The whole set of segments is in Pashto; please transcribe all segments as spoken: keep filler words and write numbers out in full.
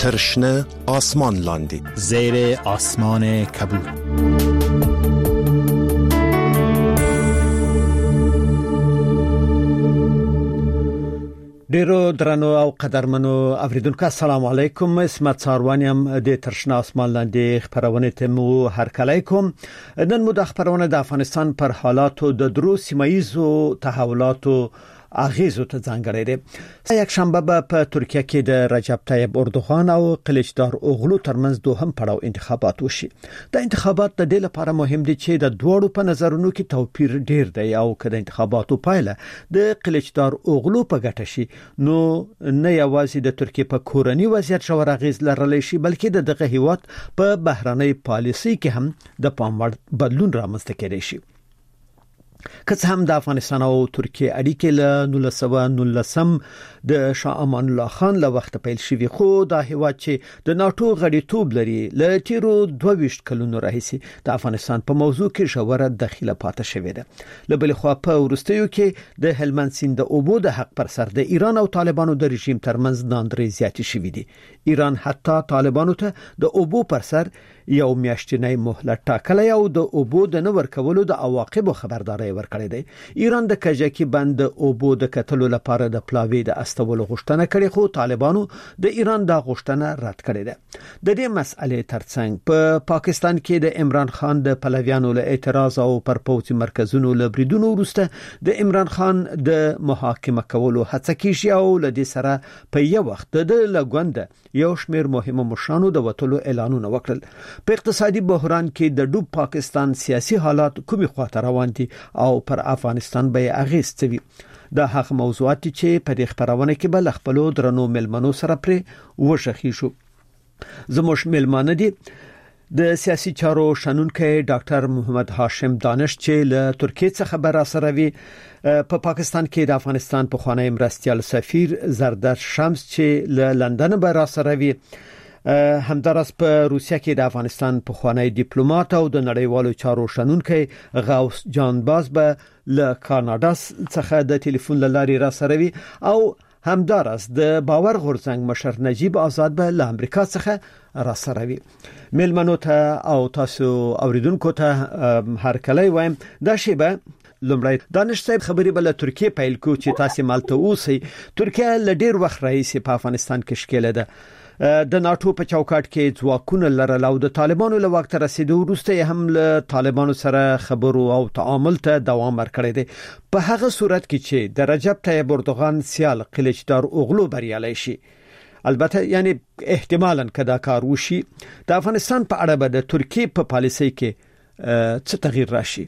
ترشنه آسمان لاندی زیر آسمان کبود. ډیرو درنو او قدرمنو اوریدونکو السلام علیکم. اسمت ساروانیم د ترشنه آسمان لاندې خبرونه تمو هر کله کوم. نن مو د خبرونه د افغانستان پر حالاتو د درو سیمایزو تحولاتو اغیزو ته ځانګړی دی. یک شنبه په ترکیه کې د رجب طیب اردوغان او قلیچدار اوغلو ترمنځ دوهم پړاو انتخابات وشي. د انتخابات د دې لپاره مهم دي چې د دوړو په نظرونو کې توپیر ډیر دی او کله انتخاباتو پایله د قلیچدار اوغلو په ګټه شي نو نه یوازې د ترکیه په کورنی وضعیت شور اغیز لرلی شي بلکې د دغه هیواد په بهرنۍ پالیسي کې هم د پام وړ بدلون رامنځته کېدای شي. که څه هم د افغانستان او ترکیه اړیکې له نولس سوه نولسم د شاه امان الله خان له وخت پیل شوی خو د هیواد چې د ناتو غړیتوب لري له تیرو دوه ویشت کلونو راهیسي د افغانستان په موضوع کې ژوره دخیله پاتې شوې ده. له بل خوا په ورستیو کې د هلمند سیند د اوبو د حق پر سر د ایران او طالبانو د رژیم ترمنځ ناندري زیاتې شوې دي. ایران حتی طالبانو ته د اوبو پر سر یو میاشتنی مهلت ټاکلی او د اوبو د نه ورکولو د عواقبو خبرداري ورکړې ده. ایران د کجکی بند اوبو د کتلو لپاره د پلاوی د استولو غوښتنه کړې خو طالبانو د ایران د غوښتنه رد کړې ده. د دې مسئلې ترڅنګ په پا پاکستان کې د عمران خان د پلویانو له اعتراض او پر پوځي مرکزونو له بریدونو وروسته د عمران خان د محاکمه کولو هڅه کیږي او له دې سره په یو وخت د لګوند یو شمیر مهمه مشرانو د وټلو اعلانونه وکړل. په اقتصادي بحران کې د ډوب پاکستان سیاسي حالات کومي خواته روان دي او پر افغانستان به اغیز کوي. دا هغه موضوعات چې په دې خبرونه کې بل خپلو درنو ملمنو سره پرې وشخي شو. زموږ ملمانه دي د سیاسي چارو شنونکي ډاکټر محمد هاشم دانش چې له ترکیه څخه خبر سره وی په پا پاکستان کې د افغانستان په خوانی مرستيال سفیر زردر شمس چې له لندن به را سره وی همدارس په روسیه کې د افغانستان په خوانی ډیپلوماټ او د نړیوالو چارو شنونکي غوث جان باز به له کاناډا څخه د ټلیفون لارې را سره وی او همدارس د باور غورځنګ مشر نجیب آزاد به له امریکا څخه را سره وی. ملمنو ته او تاسو اوریدونکو ته هر کله وایم دا شی به لمړی دانش صاحب خبري بل ترکیه پیل کو چې تاسو مالته اوسئ. ترکیه ل ډیر وخت راځي په افغانستان کې شکل ده د ناتو په چوکاټ کې ځواکونه لرل او د طالبانو له وخت رسیدو وروسته هم له طالبانو سره خبرو او تعامل ته دوام ورکړی دی. په هغه صورت کې چې د رجب طیب اردوغان سیال قلیچدار اوغلو بریالي شي البته یعنی احتمالاً کدا کار وشي د افغانستان په اړه به د ترکیه په پالیسي کې څه تغییر راشي.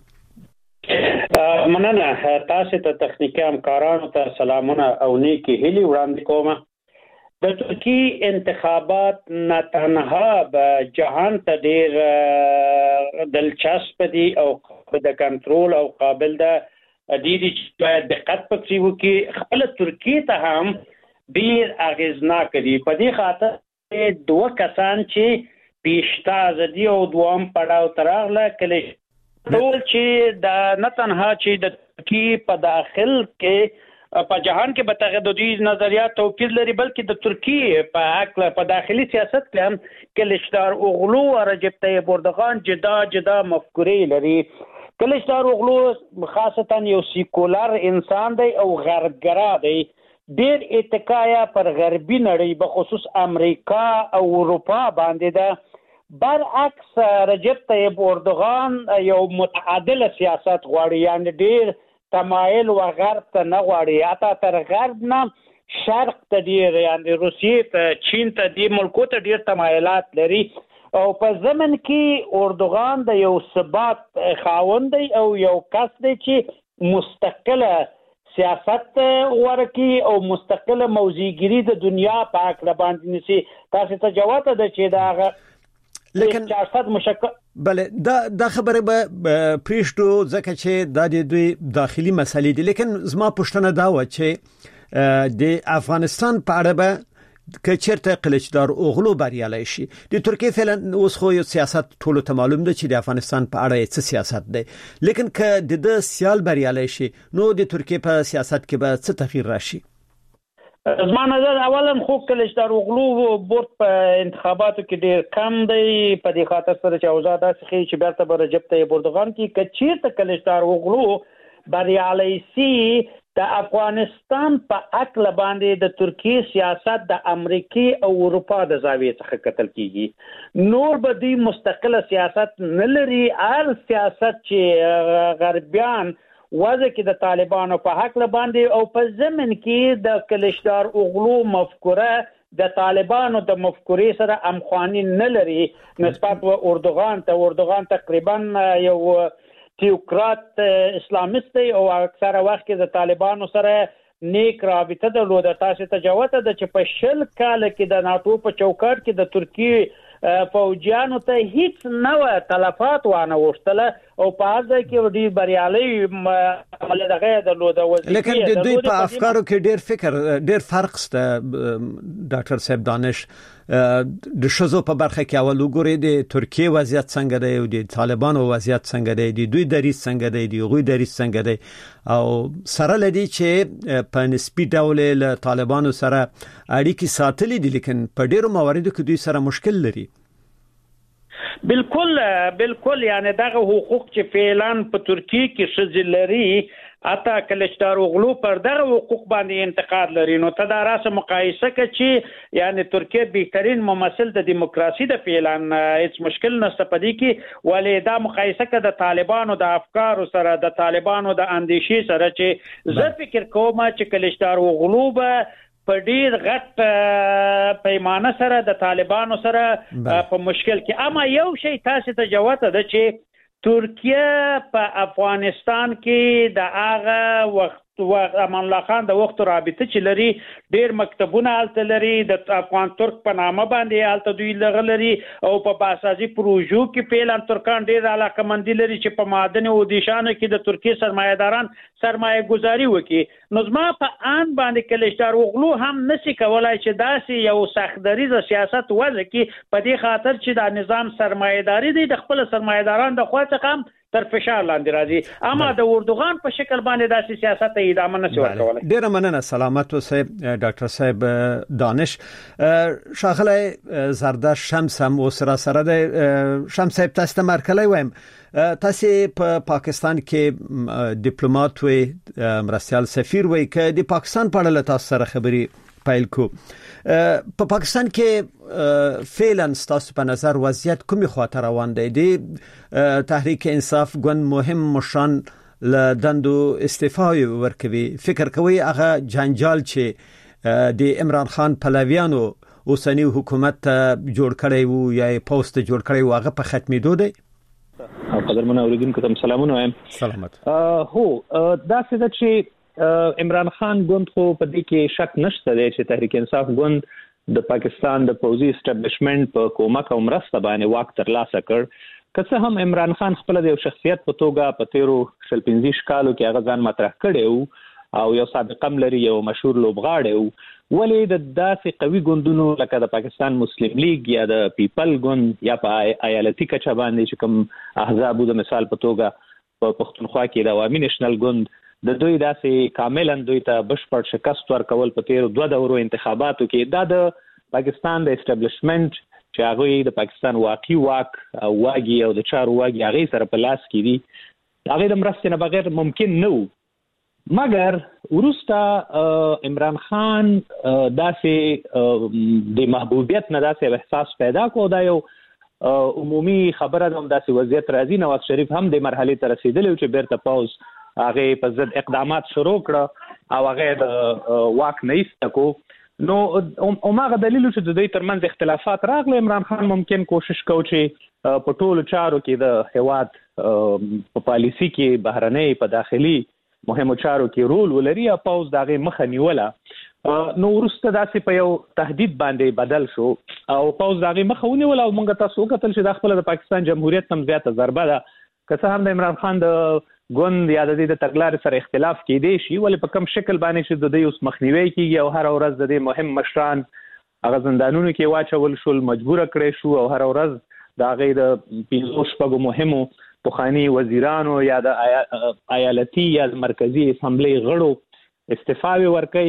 مننه تاسو ته تخنیکی همکارانو ته سلامونه او نیکی هیلي وړاندې کوم. د ترکی انتخابات نه تنها به جهان ته ډیر دلچسپ دي او د کنټرول او قابل ده دي چې باید دقت پکې وکړي. خپل ترکی ته هم ډیر اغیزناک دي. په دې خاطر دوه کسان چې پیشتاز دي او دوام پړاو تراغله کله ټول چې د نه تنها چې د ترکی په داخل کې په جهان کې بتغددي نظریات توپیر لري بلکې د ترکیه په حق په داخلي سیاست کې هم قلیچدار اوغلو او رجب طیب اردوغان جدا جدا مفکورې لري. قلیچدار اوغلو خاصتا یو سیکولر انسان دی او غربګرا دی. ډیر اتکایا پر غربي نړۍ به خصوص امریکا او اروپا باندې ده. برعکس رجب طیب اردوغان یو متعادل سیاست غواړي یعنی ډیر تمایل و غرب ته نه غواړي حتی تر غرب نه شرق ته ډیر یعنی روسیې ته چین ته دې ملکو ته ډیر تمایلات لري او په زمن کې اردوغان د یو ثبات خاوند دی او یو کس دی چې مستقله سیاست ورکی او مستقله موضوعګری د دنیا په اړه باندې نسی. تاسو ته جواب ده چې دا لیکن بله دا دا خبره به پریشتو ځکه چې دا د دوی داخلي مسلې دي. لیکن زما پوښتنه دا و چې د افغانستان په اړه به که چیرته قلیچدار اوغلو بریالي شي د ترکیه فعلا اوس خو یو سیاست ټولو ته معلوم دی چې د افغانستان په اړه څه سیاست دی. لیکن که د سیال بریالي شي نو د ترکیه په سیاست کې به څه تغییر راشي؟ زما نظر اولا خو کلچدار اوغلو بورد په انتخاباتو کې ډیر کم دی په دې خاطر سره چې اوضاع داسې ښیي چې بیرته به رجب طیب اردوغان کې که چیرته کلچدار اوغلو بریالی سي د افغانستان په عقل باندې د ترکیې سیاست د امریکای او اروپا د زاویې څخه کتل کیږي نور به دوی مستقله سیاست نه لري هر سیاست چې غربیان وځي کې د طالبانو په حق باندې او په ضمن کې د کلچدار اوغلو مفکوره د طالبانو د مفکورې سره همخواني نه لري نسبت و اردوغان ته اردوغان تقریبا یو تیوکرات اسلامیست او اکثره وخت کې د طالبانو سره نیک رابطه درلوده تاسو ته جوته د چې په شل کال کې د ناتو په چوکاټ کې د ترکیې فوجیانو ته هیڅ نوې تلفات وانه وشتله او په هغه کې ډیر بریالي عمل دغه درلوده وزیر لیکن د دوی په افکارو کې ډیر فکر ډیر فرق شته ډاکټر صاحب دانش د شزو په برخه کې اول وګورئ د ترکیې وضعیت څنګه دی او د طالبانو وضعیت څنګه دی د دوی دریځ څنګه دی د غوی دریځ څنګه دی او سره لدی چې په نسبی ډول له طالبانو سره اړیکې ساتلې دي لیکن په ډیرو مواردو کې دوی سره مشکل لري بالکل بالکل یعنی دغه حقوق چې فعلا په ترکیه کې شذ لري اته کلچدار اوغلو پر دغه حقوق باندې انتقاد لري نو ته دا راسه مقایسه کوي چې یعنی ترکیه بهترین ممثل د دیموکراسي د فعلا هیڅ مشکل نشته پدې کې ولې دا مقایسه کوي د طالبانو د افکار سره د طالبانو د اندیشې سره چې زه فکر کوم چې کلچدار اوغلو به په ډیر غټ پیمانه سره د طالبانو سره په مشکل کې اما یو شی تاسو ته جوته ده چې ترکیه په افغانستان کې د هغه وخت امان الله خان د وخت رابطه چې لري ډیر مکتبونه الته لري د افغان ترک په نامه باندې الته دوی لري او په باسازي پروژو کې پیلان ترکان ډیر علاقه مندي لري چې په معدن او دیشانه کې د ترکیه سرمایه‌داران سرمایه گذاري وکړي نو زما په ان باندې کلچدار اوغلو هم نشي کولای چې داسې یو سختدریز سیاست وځي کې په دې خاطر چې د نظام سرمایه‌داري دی د خپل سرمایه‌داران د خوا څخه تر فشار لاندې راځي اما د اردوغان په شکل باندې داسې سیاست ادامه نشي ورکولای ډیر مننه سلامت اوسئ ډاکټر صاحب دانش شاغله زردش شمس هم اوسره سره د شمس صاحب تاسو ته مرکلی وایم تاسو په پاکستان کې ډیپلوماټ وي مرستيال سفیر وي ک د پاکستان په اړه تاسو سره خبري پیل کو په پاکستان کې فعلا ستاسو په نظر وضعیت کومي خاطر روان دی د تحریک انصاف ګوند مهم مشان ل دندو استعفا ورکوي فکر کوي هغه جنجال چې د عمران خان پلویانو اوسنی حکومت جوړ کړی وو یا پوسټ جوړ کړی وو هغه په ختمېدو دی قدرمن اوریدونکو ته سلامونه وایم سلامت هو دا څه چې عمران خان ګوند خو په دې کې شک نشته دی چې تحریک انصاف ګوند د پاکستان د پوزي اسټابلیشمنت په کومک او مرسته باندې واک ترلاسه کړ که څه هم عمران خان خپل د شخصیت په توګه په تیرو شل پنځه کالو کې هغه ځان مطرح کړی او یو سابقه لري یو مشهور لوبغاړی و ولې د داسې قوي ګوندونو لکه د پاکستان مسلم لیگ یا د پیپل ګوند یا په ایالتي کچه باندې چې کوم احزاب د مثال په توګه په پښتونخوا کې د عوامي نېشنل ګوند د دوی داسې کاملا دوی ته بشپړ شکست ورکول په تیر دوه دورو انتخاباتو کې دا د پاکستان د اسټابلیشمنت چې هغه د پاکستان واقعي واک او واګي او د چارو واګي هغه سره په لاس کې دي هغه د مرستې نه بغیر ممکن نه و مګر ورسته عمران خان داسې د محبوبیت نه داسې احساس پیدا کو دا یو عمومي خبره هم داسې وضعیت راځي نواز شریف هم د مرحله ته رسیدلی چې بیرته پاوز هغه په ضد اقدامات شروع کړ او هغه د واک نه ایستکو نو اومغه دلیل چې د دوی ترمنځ اختلافات راغلي عمران خان ممکن کوشش کوي چې په ټولو چارو کې د هواد په پالیسی کې بهرنۍ په داخلي مهمو چارو کې رول ولري او پاوز دغه مخه نیوله نو ورسته داسې په یو تهدید باندې بدل شو او پاوز دغه مخه ونیول او موږ تاسو کتل چې د خپل د پاکستان جمهوریت هم زیاته ضربه ده که څه هم د عمران خان د ګوند یا د دې د تګلارې سره اختلاف کېدی شي ولې په کوم شکل باندې چې د دې اوس مخنیوي کیږي او هر ورځ د دې مهم مشران هغه زندانونو کې واچول شول مجبور کړي شو او هر ورځ د هغه د پنځو شپږو مهمو پخوانی وزیرانو یا د ایالتي یا د مرکزی اسمبلی غړو استعفاوي ورکړي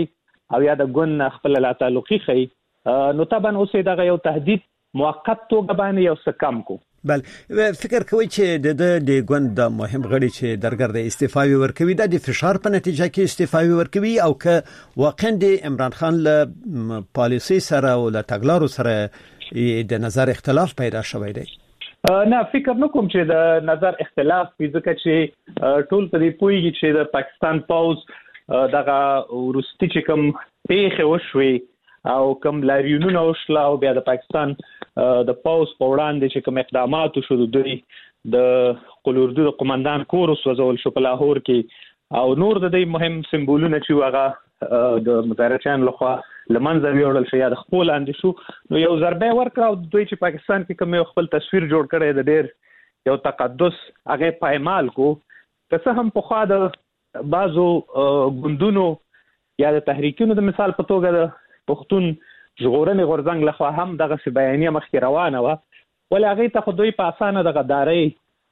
او یا د ګوند خپل لا تعلقي خي نو طبعا اوسې دغه یو تهدید موقت توګه باندې یو څه کم کو. بل فکر کوي چې د د ګوند د مهم غړي چې درګرد استعفاوي ورکوي د فشار په نتیجه کې استعفاوي ورکوي او که واقعا د عمران خان له پالیسي سره او له تګلارو سره د نظر اختلاف پیدا شوی دی؟ نه فکر نکوم چې د نظر اختلاف ځکه چې ټول په دې پوهیږي چې د پاکستان پوز دغه ورستي چې کوم پیښه وشوي او کوم لاریونونه وشله او بیا د پاکستان د پوز په وړاندې چې کوم اقدامات شو د دوی د قلوردو د قومندان کور وسوځول شو په لاهور کې او نور د دې مهم سمبولونه چې هغه د مظاهرچیان لخوا لمنځه ویوړل شو یا د خپل لاندې شو نو یو ضربه ورکړه او دوی چې پاکستان کې کوم یو خپل تصویر جوړ کړی د ډېر یو تقدس هغه پایمال کو که څه هم په خوا د بعضو ګوندونو یا د تحریکونو د مثال په توګه د پښتون ژغورنې غورځنګ لخوا هم دغه څه بیانیه مخکې روانه وه ولې هغې ته خو دوی په اسانه د غدارۍ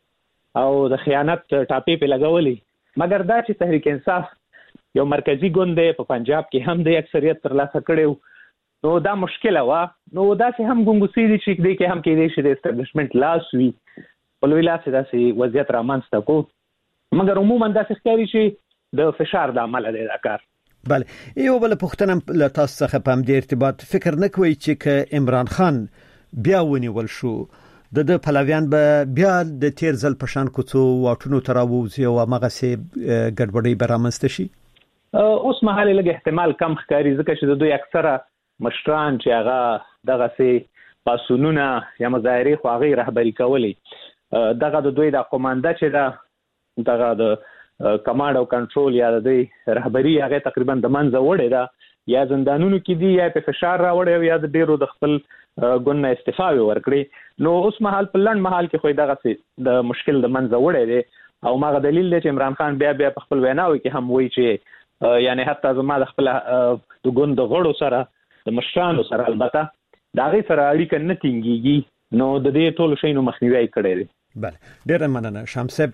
او د خیانت ټاپې پې لګولې مګر دا چې تحریک انصاف یو مرکزی ګوند دی په پنجاب کې هم د اکثریت ترلاسه کړی نو دا مشکله وه نو داسې هم ګونګوسي دي چې دې کې هم کېدای شي د اسټابلیشمنټ لاس وي په لوی لاس یې داسې وضعیت رامنځته کړو مګر عموما داسې ښکاري چې د فشار د امله دی دا کار. بله یو بل پوښتنه له تاسو څخه په همدې ارتباط فکر نه کوئ چې که عمران خان بیا ونیول شو د د پلویان به بیا د تیر ځل په شان کوڅو واټونو ته راووځي او هماغسې ګډوډۍ به رامنځته شي؟ اوس مهال لږ احتمال کم ښکاري ځکه چې د دوی اکثره مشران چې هغه دغسې پاڅونونه یا مظاهرې خو هغې رهبري کولې دغه د دوی د قومانده چې ده دغه د کمانډ او کنټرول یا د دوی رهبري هغه تقریبا د منځه وړې ده یا زندانونو کې دي یا په فشار راوړي او یا د ډیرو د خپل ګوند نه استعفاوي ورکړي نو اوس مهال په لنډ مهال کې خو دغه د مشکل د منځه وړې دي او ماغه دلیل دی چې عمران خان بیا بیا په خپل ویناوي کې هم وایي چې یعنی حتی زما د خپل د ګوند د غړو سره د مشرانو سره البته دا غي سره اړیکه نه ټینګيږي نو د دې ټولو شینو مخنیوي کړی دی. بله ډیره مننه شمسب.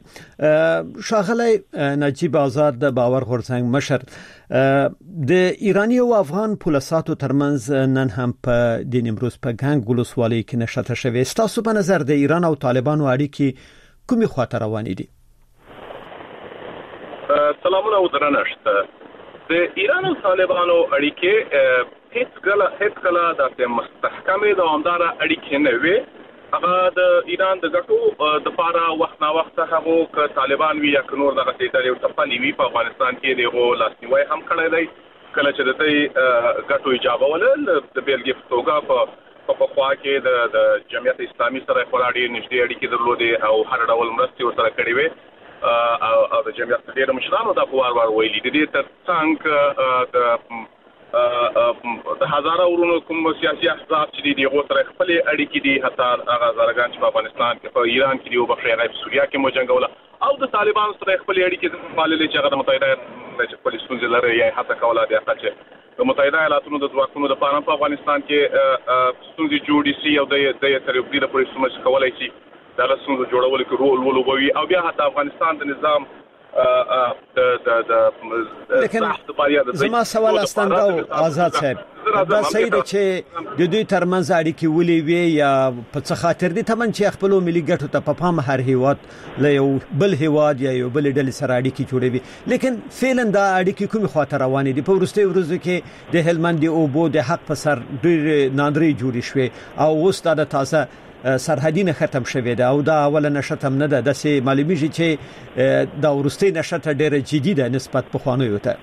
شاغلی نجیب آزاد د باور غورځنګ مشر د ایرانی او افغان پولیساتو ترمنځ نن هم په د نیمروز په ګنګ ولسوالۍ کې نشته شوی ستاسو په نظر د ایران او طالبانو اړیکې کومې خواته روانې دي؟ سلامونه او درنښت. د ایران او طالبانو اړیکې هیڅ کله هیڅ کله د مستحکمې دوامداره اړیکې نه وي. هغه د ایران د ګټو د پاره وخت نا وخت هغه ک طالبان وی یا نور دغه ډېر یو ټپلې وی په افغانستان کې دغه لاسنیوي هم کړی دی کله چې د دې ګټو ایجاب ولل د بیلګې په توګه په په خوا کې د جمعیت اسلامي سره خوري نږدې اړیکې درلودې او هر ډول مرستې ورسره کړې وي او د جمعیت ډېر مشرانو د وار وار ویلي دي تر څنګه د د هزاره ورونو کوم سیاسي احزاب چې دي هغه سره خپل اړیکې دي حتی هغه زرګان چې په افغانستان کې په ایران کې دی او په غیب سوریا کې موجنګوله او د طالبان سره خپل اړیکې د مالي چې هغه د متحده ایالاتو پولیس څنګه لري یا حتی کوله د چې د متحده ایالاتو د ځواکونو د پاره په افغانستان کې څنګه جوړی سي او د د تر یو ډیر پولیس سمج کولای شي دا څنګه جوړول کې رول ولوبوي او بیا حتی افغانستان د نظام لیکن زما سوال استنده آزاد صاحب دا صحیح ده چې د دوی ترمنځ اړیکې ولې وي یا په څه خاطر دي تمن چې خپل ملي ګټو ته په پام هر هیواد له یو بل هیواد یا یو بل ډلې سره اړیکې جوړوي لیکن فعلا دا اړیکې کومه خاطر روانې دي په ورستي ورځو کې د هلمند او بو د حق په سر ډېر ناندري جوړې شوې او اوس دا تازه سرحدي نه ختم شوه دا او دا اوله نشته هم نه ده د سي معلومیږي چې دا ورستي نشته ډېر جدي ده نسبت په خوانو ته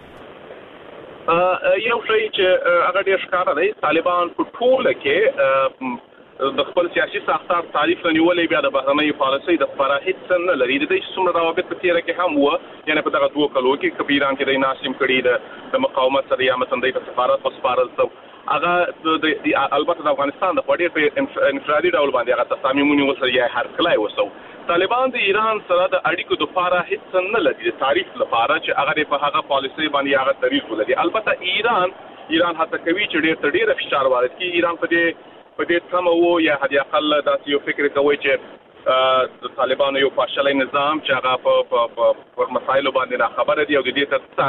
یو شی چې هغه ډېر ښکاره دی طالبان په ټوله کې د خپل سیاسي ساختار تعریف نیولې بیا د بهرنۍ پالیسۍ د فراهیت نه لري د دې څومره روابط په تیر کې هم و یعنی په دغه دوه کلو کې کبیران کې د ناسم کړي د مقاومت سره یا متندې په سفارت په سفارت سو هغه د البته د افغانستان د پړې په انفرادي ډول باندې هغه تصامیم ونیول یا هر کله وسو طالبان د ایران سره د اړیکو د لپاره هیڅ نه لري تعریف لپاره چې هغه په هغه پالیسۍ باندې هغه طریق ولري البته ایران ایران هڅه کوي چې ډېر ډېر فشار وارد کړي ایران په دې په دې تمه وو یا هدي اقل داسې یو فکر کوي چې د طالبانو یو پاشلې نظام چې هغه په مسایلو باندې نه خبره دی او د دې ترڅنګ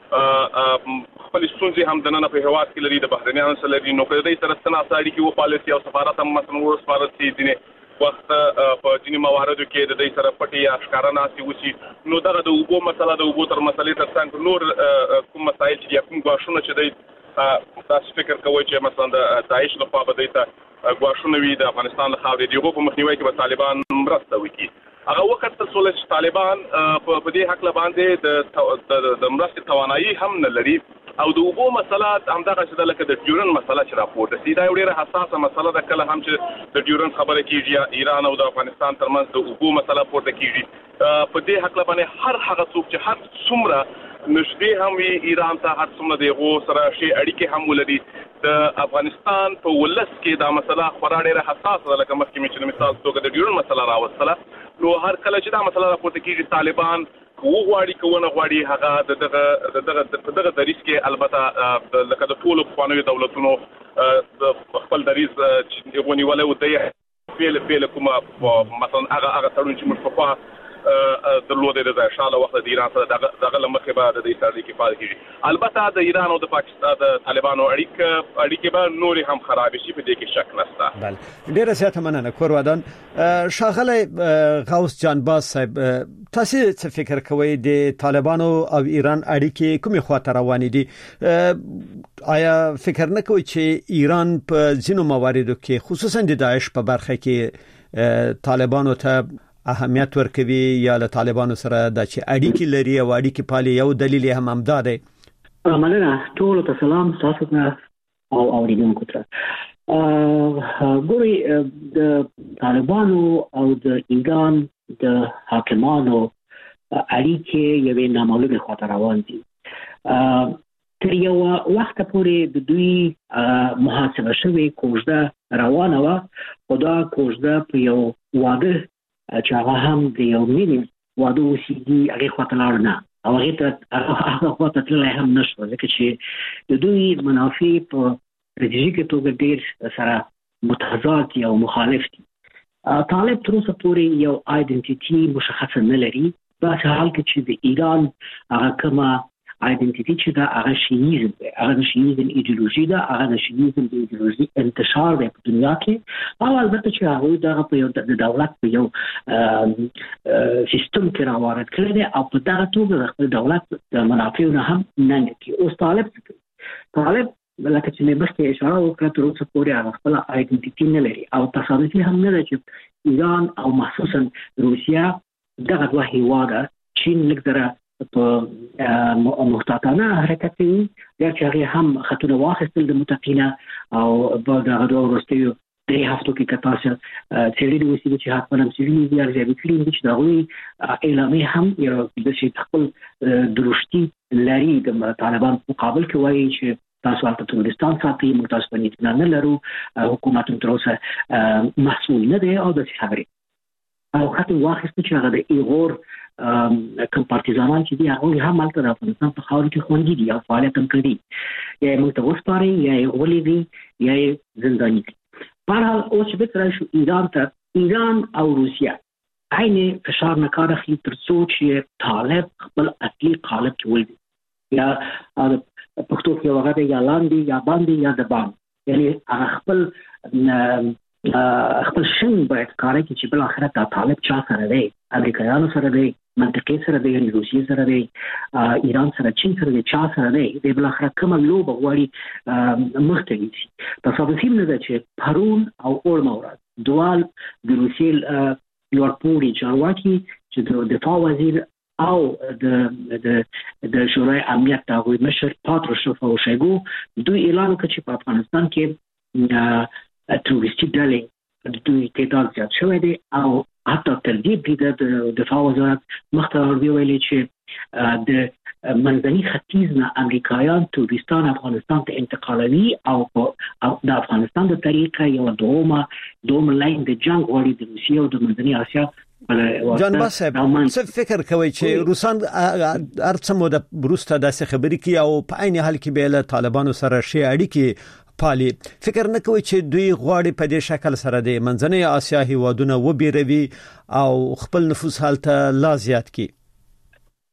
خپل ستونزې هم د نن په هواد کې لري د بهرنیانو سره لري نو کله دې سره ستنه اړیکې و پالیسي او سفارت هم مثلا ورسپارل شي دي وخت په ځینې مواردو کې د دې سره پټي یا ښکارانه سي وشي نو دغه د اوبو مسله د اوبو تر مسلې تر څنګ نور کوم مسایل چې کوم غواړونه چې د تاسو فکر کوئ چې مثلا د داعش لخوا به د غواړونه وي د افغانستان له خاورې دی په مخنیوي کې به طالبان مرسته وکړي هغه وخت ته سول چې طالبان په دې حق لباندې د د مرستې توانایي هم نه لري او د اوبو مسله همدغه چې لکه د ډیورن مسله چې راپورته سي دا ډیره حساسه مسله ده کله هم چې د ډیورن خبره کیږي ایران او د افغانستان ترمنځ د اوبو مسله پورته کیږي په دې حق لباندې هر هغه څوک چې هر څومره نږدې هم وي ایران ته هر څومره د غو سره شي اړیکې هم ولري د افغانستان په ولس کې دا مسله خورا ډیره حساسه ده لکه مخکې چې مثال توګه د ډیورن مسله راوستله نو هر کله چې دا مسله راپورته کیږي طالبان کو غواړي کوونه غواړي هغه دغه دغه دغه دریس کې البته لکه د ټولو قوانینو دولتونو خپل دریس چې ونیولې و دی بیل بیل کومه مثلا هغه هغه تړون چې موږ په درلوده د ځاله وخت د ایران سره دغه لمخه بعد د ایران کې فعال کیږي البته د ایران او د پاکستان د طالبانو اړیکه اړیکه به نور هم خراب شي په دې کې شک نشته. بله ډیره زیاته مننه کورودان. شاغله غوث جانباز صاحب تاسو څه فکر کوئ د طالبانو او ایران اړیکې کومه خواته روانې دي؟ آیا فکر نه کوئ چې ایران په ځینو مواردو کې خصوصا د داعش په برخه کې طالبانو ته اهمیت ورکوي یا له طالبانو سره د چې اړیکې لري او اړیکې پالي یو دلیل هم همدا دی؟ مننه ټول ته سلام تاسو ته او اوریدونکو ته. ګوري د طالبانو او د ایران د حاکمانو اړیکې یوې نامعلومې خواته روان دي. تر یو وخت پورې د دوی محاسبه شوې کوژده روانه وه خو دا کوژده په یو واده چې هغه هم د یو ملي واده اوسېږي هغې خواته لاړ نه او هغې ته هغه خواته تللی هم نه شوه ځکه چې د دوی منافع په ستراتیژیکه توګه ډېر سره متضاد دي او مخالف دي. طالب تر اوسه پورې یو آیډنټیټي مشخصه نه لري داسې حال کې چې د ایران هغه کومه آیډنټیټي چې دا هغه شیعیزم دی هغه د شیعیزم ایډیولوژي ده هغه د شیعیزم د ایډیولوژي انتشار دی په دنیا کې او البته چې هغوی دغه په یو د دولت په یو سیستم کې راوارد کړی دی او په دغه توګه د خپل دولت د منافعو نه هم ننګ کوي. اوس طالب څه کوي؟ طالب لکه چې مې مخکې اشاره وکړه تر اوسه پورې هغه خپله آیډنټیټي نه لري او تصادفي هم نه ده چې ایران او مخصوصا روسیه دغه دوه هیواده چین لږ ذره په محتاطانه حرکت کوي یا چې هغې هم خطونه واخیستل د متقینه او په دغه دوه وروستیو درې هفتو کې که تاسو څېړلي اوسي چې حتما هم څېړلي دي ارزیابي کړي دي چې د هغوی اعلامیې هم یو داسې خپل درشتي لري د طالبان په مقابل کې وایي چې تاسو هلته ترورستان ساتئ موږ تاسو باندې اطمینان نه لرو حکومت هم تر اوسه مسؤول نه دی او داسې خبرې او خط واخیسته چې هغه د ایغور کوم پارتیزانان چې دي هغوی هم هلته د افغانستان په خاوره کې خوندي دي او فعالیت هم کوي یا یې موږ ته وسپارئ یا یې ولیږئ یا یې زنداني کړي. بهرحال اوس چې بېرته راشو ایران ته ایران او روسیه عین فشار نه کار اخلي تر څو چې طالب خپل اصلي قالب کې ولوي یا پښتو کې هغه دی یا لاندې یا باندې یا د باندې یعنې هغه خپل خپل شن باید کاری کې چې بل آخرت دا طالب چا سره دی امریکایانو سره دی منطقې سره دی یعنې روسیې سره دی ایران سره چین سره دی چا سره دی دی بل آخرت کومه لوبه غواړي مخته یوسي. تصادفي نه ده چې پرون او اوړمه ورځ دوال د روسیې لوړپوړي چارواکي چې د دفاع وزیر او د د د شورای امنیت د هغوی مشر پاتروشوف او شویګو دوی اعلان وکړ چې په افغانستان کې تروریستي ډلې د دوی تعداد زیات شوی دی او حتی تر دې بریده د دفاع وزارت مخته راوړي ویلي چې د منځني ختیځ نه امریکایان تروریستان افغانستان ته انتقالوي او د افغانستان د طریقه یو دومه دوم لاین د جنگ غوړي د روسیې او د منځني اسیا. جان باسب څه فکر کوي چې روسان ارڅ مو د بروسته داسې خبرې کوي او په عین حال کې به له طالبانو سره شي اړیکې پالي فکر نه کوي چې دوی غواړي په دې شکل سره د منځنۍ اسیا هیوادونه وبېروي او خپل نفوذ حالت لا زیات کړي؟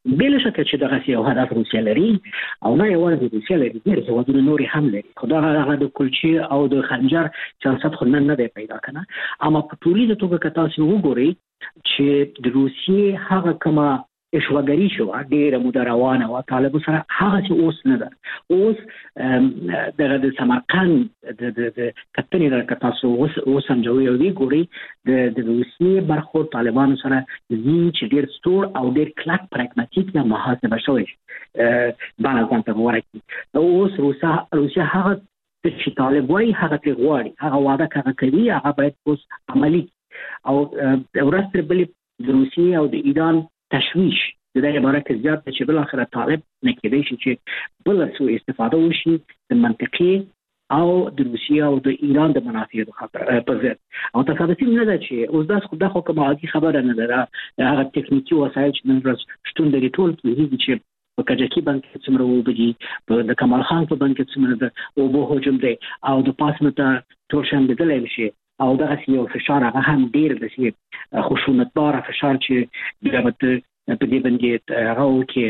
بل شکه چې دغه یو هدف روسیه لري او نه یوازې روسیه لري ډېر هېوادونه نورې هم لري خو دغه هغه د کلچې او د خنجر سیاست خو نن نه دی پیدا کنه اما په ټولیزه توګه که تاسو وګورئ چې د روسیې هغه کومه اشواګری شو ډېره موده روانه وه طالبو سره هغه چې اوس نه ده اوس دغه د سمرقند د کتنې نه که تاسو اوس همجوی او وګورئ د روسیې برخورد طالبانو سره ځي چې ډېر ستور او ډېر کلک پراګماتیک یا محاسبه شوی بڼه ځان ته غوره کړي اوس روسیه هغه چې طالب وایي هغه ترې غواړي هغه وعده که هغه کوي هغه باید اوس عملي او ورځ تر بلې د روسیې او د ایران تشویش د دې لپاره کې زیات چې بل اخر طالب نه کېدای شي چې بل څه استفاده وشي د منطقي او د روسیې او د ایران د منافعو خبره په ضد او تصادفي نه ده چې اوس داس خو دغه کومه عادي خبره نه ده هغه ټکنیکی وسایل چې نن ورځ شتون لري ټول پوهیږي چې په کجکی باندې څومره وبدي د کمال خان په باندې څومره ده او به هجوم دی او د پاسمته ټول شان بدلای شي او دغه یو فشار هغه هم ډیر د سي خشونتبار فشار چې بیا په دې باندې هغه کې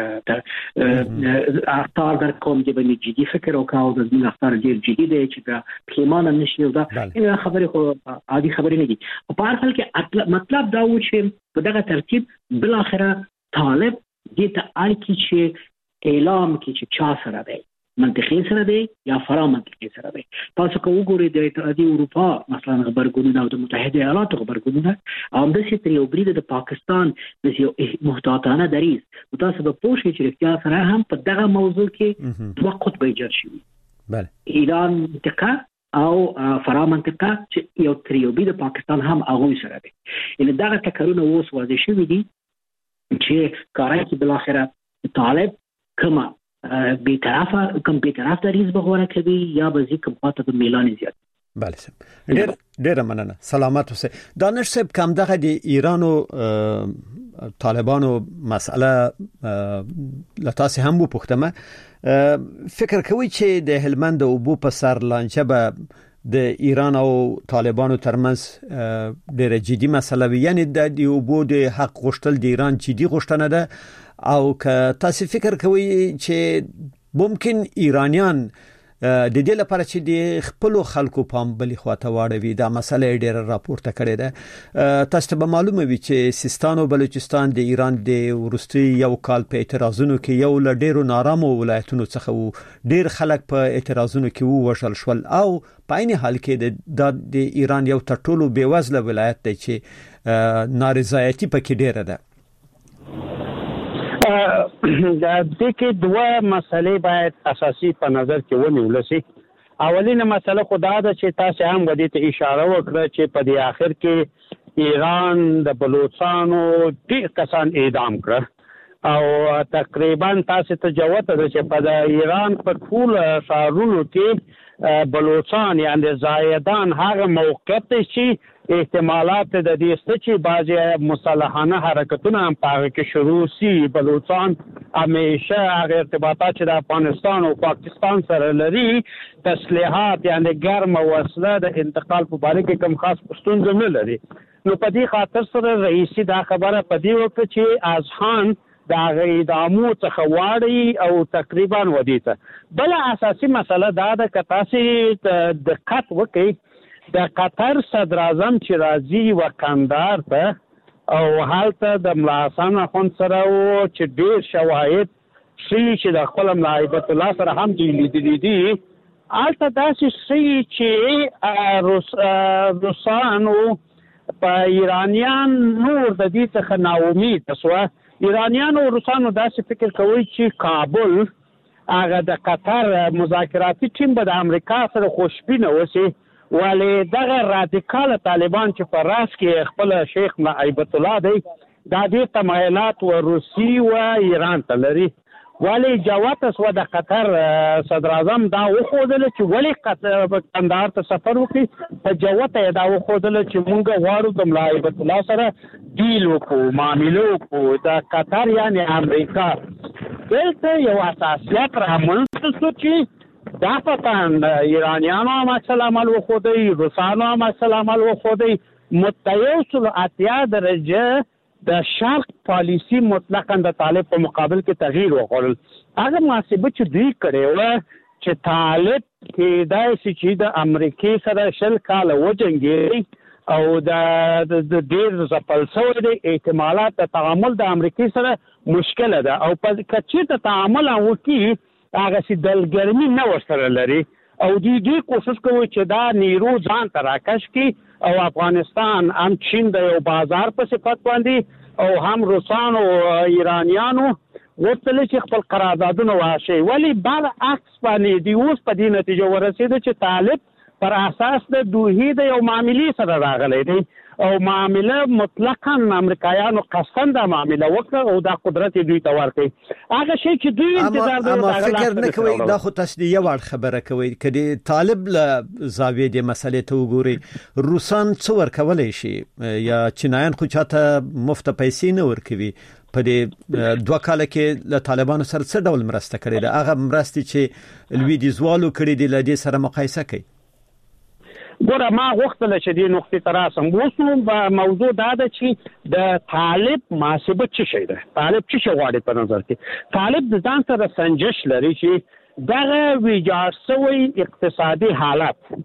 اختار در کوم دې باندې جدي فکر وکاو د دې اختار ډیر جدي دی چې پیمانه نشي دا این خبره خو عادي خبره نه دي په هر حال کې مطلب دا و چې په دغه ترتیب بل اخره طالب دې ته اړ کې چې اعلان کې چې چا سره دی منطقي سره دی یا فرا منطقي سره دی تاسو کو وګورئ د اتحادیه اروپا مثلا خبرګونونه او د متحده ایالاتو خبرګونونه هم د سي تریو برید د پاکستان د یو محتاطانه دریز تاسو به پوه شئ چې اختیا سره هم په دغه موضوع کې دوه قطبه ایجاد شوي بله ایران منطقه او فرا منطقه چې یو تریو برید د پاکستان هم هغه سره دی ان دغه ټکرونه اوس واضح شوي دي چې کارای کې بل اخره طالب کما بی طرفه کوم بی طرف دریز بغوره کوي یا بزی کوم خاطر په میلان زیات بله سم ډیر ډیر مننه سلامات اوسه دانش صاحب کوم دغه د ایران او طالبانو مسأله لتاسه هم بو پختمه فکر کوي چې د هلمند او بو په سر لانجه به د ایران او طالبانو ترمنځ ډېر جدي مسله وي یعنی د اوبو د حق غوښتل د ایران جدي غوښتنه ده او که تاسو فکر کوئ چې ممکن ایرانیان د دې لپاره چې د خپل خلکو پام بلی خواته واړوي دا مسله ډېر راپورته کړې ده تاسو ته معلومه وي چې سیستان او بلوچستان د ایران د ورستي یو کال په اعتراضونو کې یو ل ډېرو نارامو ولایتونو څخه وو ډېر خلک په اعتراضونو کې وو وشل شول او په عین حال کې د ایران یو تر ټولو بیوزله ولایت دی چې نارضایتي پکې ډېره ده د دې کې دوه مسلې باید اساسي په نظر کې ونیول شي اولینه مسله خدا ده چې تاسو هم ودی ته اشاره وکړه چې په دې اخر کې ایران د بلوچستانو ډېر کسان اعدام کړ او تقریبا تاسو ته جوته ده چې په ایران په ټول ښارونو کې بلوچستان یعنی زایدان هغه موقعیت چې احتمالات د دې چې بعضی مصالحانه حرکتونه هم پاره کې شروع سي بلوچستان همیشه هغه ارتباطات چې د افغانستان او پاکستان سره لري تسلیحات یعنی ګرم وسله د انتقال په اړه کې کوم خاص ستونزه نه لري نو په دې خاطر سره رئیس دا خبره په دې وخت چې اذهان دا غیدامو څخه واړی او تقریبا ودیته بل اساسي مسله دا ده چې تاسو دقت وکړئ د قطر صدر اعظم چې راځي وکندار ته او حالته د ملا حسن اخوند سره او چې ډېر شواهد شي چې د خپل ملا هیبت الله سره هم دی لیدلې دي البته داسې شي چې روس روسانو په ایرانیان نور د دې څخه ناامید شو ایرانیان او روسانو داسې فکر کوي چې کابل هغه د قطر مذاکراتي ټیم به د امریکا سره خوشبینه وسی ولی دغه رادیکال طالبان چې په راس کې خپل شیخ هیبت الله دی دا دې تمایلات و روسي و ایران ته لري ولی جوات سو د قطر صدر اعظم دا وخودل چې ولی قطر کندهار ته سفر وکړي په جوات دا وخودل چې مونږ غواړو د هیبت الله سره ډیل وکړو معاملې وکړو د قطر یعنی امریکا دلته یو اساسیت رامنځته شو چې دا پتان ایرانیانو هم اکثر عمل وخودی روسانو هم اکثر عمل وخودی متیوسل اتیا درجه د شرق پالیسی مطلقاً د طالب په مقابل کې تغییر وکړل. هغه محاسبه چې دوی کړې و چې طالب کېدای شي چې د امریکای سره شل کاله وجنګي او د د ډیر ځپل شوی دی احتمالات د تعامل د امریکای سره مشکله ده او په کچې ته تعامل وکړي هغه چې دلګرمي نه ورسره لري او دوی دوی کوشش کوي چې دا نیرو ځان ته راکش کړي او افغانستان هم چین د یو بازار په صفت باندې او هم روسانو او ایرانیانو ورته چې خپل قراردادونه واشي ولی بل عکس باندې دی اوس په دې نتیجه ورسېده چې طالب پر اساس د دوی د یو معاملې سره راغلی دی او معامله مطلقاً امریکایانو قصداً د معامله وکړه او د قدرت دوی ته ورکړي هغه شی چې دوی انتظار اما فکر نه کوي دا خو تاسو یو وړ خبره کوي کدي طالب له زاویې د مسلې ته وګوري روسان څو ورکولای شي یا چینایان خو چاته مفت پیسې نه ورکوي په دې دوه کال کې له طالبانو سره څه ډول مرسته کړې ده هغه مرستې چې لویدیځوالو کړې دي له دې سره مقایسه کوي. ګوره ما غوښتل چې دې نقطې ته راسم اوس موضوع دا ده چې د طالب محاسبه څه شی ده طالب څه شی غواړي په نظر کې طالب د ځان سره سنجش لري چې دغه ویجاړ شوی اقتصادي حالت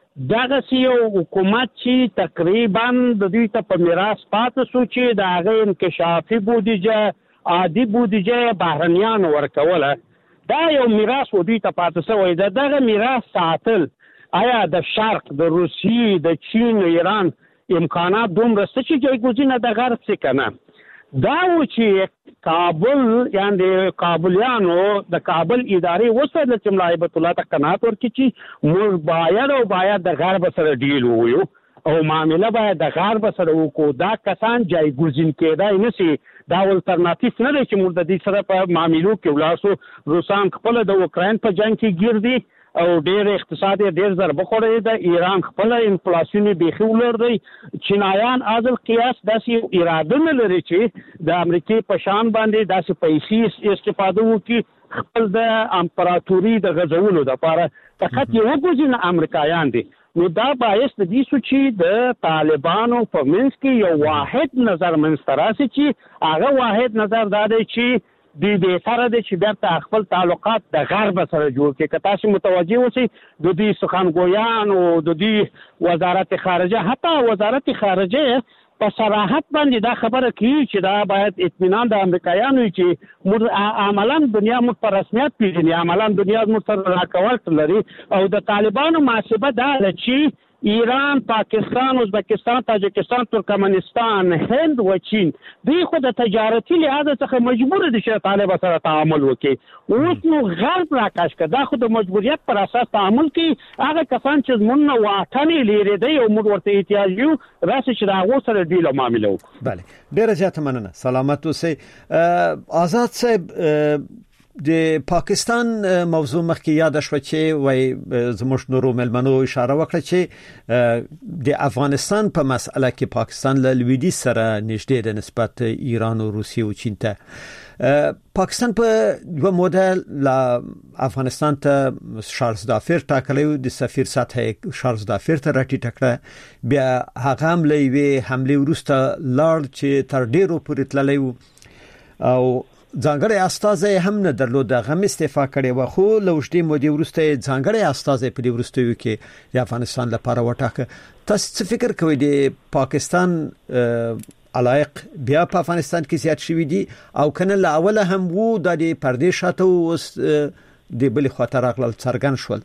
دغه یو حکومت چې تقریبا د دوی ته په میراث پاتې شو چې د هغه انکشافي بودیجه عادي بودیجه بهرنیانو ورکوله دا یو میراث و دوی ته پاتې شوی ده دغه میراث ساتل آیا د شرق د روسیې د چین او ایران امکانات دومره څه چې جایګزینه د غرب څخه کنه دا و چې کابل یعنی کابلیانو د کابل ادارې وسره چې ملا هیبت الله ته قناعت ورکړي چې موږ باید او باید د غرب سره ډیل وکړو او معامله باید د غرب سره وکړو دا کسان جایګزین کېدای نه شي دا الټرناتیو نه دی چې موږ د دې سره په معاملو کې ولاړ روسان خپل د اوکراین په جنگ کې ګیر دي او ډېر اقتصادي ډېر ضربه خوړې ده ایران خپل انفلیشن بیخي ولر دی چینایان ازل قیاس داسې اراده نه لري چې د امریکای په شان باندې داسې پیسې استفاده وکړي خپل د امپراتوري د غزولو لپاره فقط یو ګوزینه امریکایان دي نو دا باعث د دې سو چې د طالبانو په منځ کې یو واحد نظر منځ راسي چې هغه واحد نظر دا دی چې دی به سره د چې بیرته خپل تعلقات د غرب سره جوړ کړي که تاسو متوجه اوسئ د دې سخنګویان او د دې وزارت خارجه حتی وزارت خارجه په صراحت باندې دا خبره کوي چې دا باید اطمینان د امریکایانو چې موږ عملاً دنیا موږ په رسمیت پیژني عملاً دنیا موږ سره راکول لري او د طالبانو محاسبه دا ده چې ایران، پاکستان، ازبکستان، تاجکستان، ترکمنستان، هند و چین دوی خو د تجارتي لحاظ څخه مجبور دي چې طالب سره تعامل وکړي اوس نو غرب راکاش کړه دا خو د مجبوریت پر اساس تعامل کوي هغه کسان چې زمونږ واټنې لري دی او موږ ورته احتیاج یو راسي چې دا هغه سره ډیل معامله وکړو. بله ډیره زیاته مننه سلامت اوسئ. آزاد صاحب د پاکستان موضوع مخکې یاد شو چې وای زموږ نورو ملمنو اشاره وکړه چې د افغانستان په مسأله کې پاکستان له لویدیځ سره نږدې د نسبت ایران او روسیې او چین ته پاکستان په یو موډل لا افغانستان ته شارلز دافیر ټاکلی د سفیر سطح شارلز دافیر ته راټی ټکړه بیا هغه هم لوي حمله وروسته لاړ چې تر ډیرو پورې تللی او ځانګړی استازی هم نه درلود غم استعفا کړي و خو لوشدي مودي ورسته ځانګړی استازی په دې ورستیو کې د افغانستان لپاره وټاکه تاسو څه فکر کوئ د پاکستان علایق بیا په افغانستان کې زیات شوي دي او کنه لا اوله هم وو د پردې شاته اوس د بل خاطر اغلل څرګند شول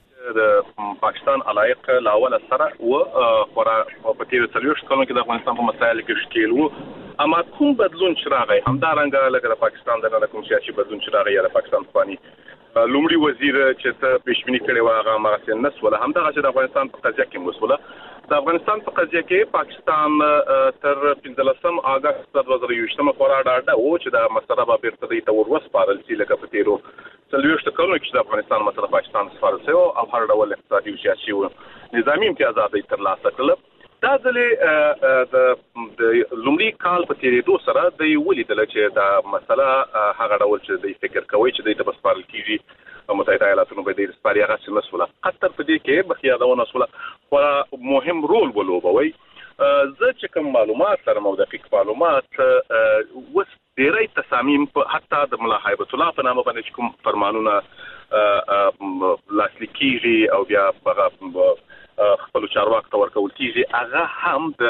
د پاکستان علایق لا اوله سره و خورا په تیر څلويشت کلونو کې د افغانستان په مسایل کې شکیل وو اما کوم بدلون چې راغی همدارنګه لکه د پاکستان د کوم سیاسي بدلون چې راغی د پاکستان فانی لومړي وزیر چې ته پېشبینی کړي و هغه مغسل نس ولا همدغه چې د افغانستان په قضیه کې مسوله د افغانستان په قضیه کې پاکستان تر پنځلسم اگست دوه زره یوولسم پورې ډاډه و چې د مسله به بیرته د تور وسپارل شي لکه په تیرو څلويشت کلونو کې د افغانستان مسله پاکستان سپارل شو او هر ډول اقتصادي او سیاسي او نظامی امتیازات ترلاسه کړل دا ځلې د لومړي کال په تیریدو سره د ولیدل چې دا مسله هغه ډول چې د فکر کوي چې د بسپارل کیږي متحده ایالاتونو به د سپاریا غسل مسوله قطر په دې کې بخیادونه مسوله او مهم رول ولوبوي زه چې کوم معلومات لرم او دقیق معلومات وس ډېری تصامیم حتی د ملا هیبت الله په نامه باندې کوم فرمانونه لاسلیک کیږي او بیا خپل چارواکو ته ورکول کیږي هغه هم د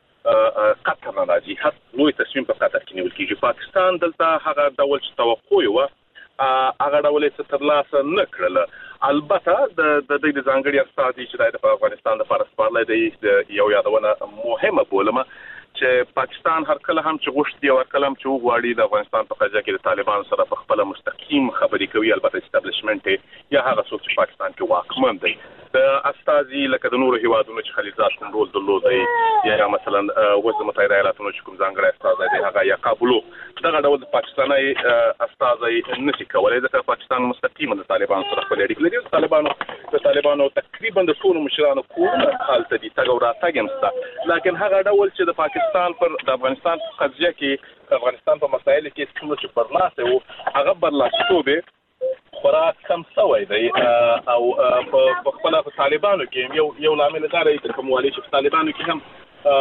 قطر نه راځي هڅه لوی تصمیم په قطر کې نیول کیږي. پاکستان دلته هغه ډول چې توقع و هغه ډول څه ترلاسه نه کړل. البته د دې د ځانګړي استازي چې د افغانستان د فارسپارلۍ د یو یادونه مهمه بولمه چې پاکستان هر کله هم چې غوښتي او هر کله هم چې وغواړي د افغانستان په قضیه کې د طالبان سره په خپل مستقیم خبرې کوي. البته اسټابلیشمنت یا هغه څوک چې پاکستان کې واکمن دی د استازي لکه د نورو هیوادونو چې خلیزات کوم رول درلودي یا مثلا وزارت متحده ایالاتونو چې کوم ځانګړی استازي دی هغه یا کابل دغه ډول د پاکستاني استازي نشي کولای ځکه پاکستان مستقیم د طالبان سره خپل اړیکې لري. طالبانو د طالبانو تقریبا د ټولو مشرانو کورونه حالت دي تګ او راتګ همسته، لکه هغه ډول چې د پاکستان پر د افغانستان قضیه کې افغانستان په مسایلو کې څومره چې برلاسه وو هغه برلاسه توبه خورا کم سوی دی او په خپل طالبانو کې یو یو لامل دا دی چې کوموالي چې طالبانو کې هم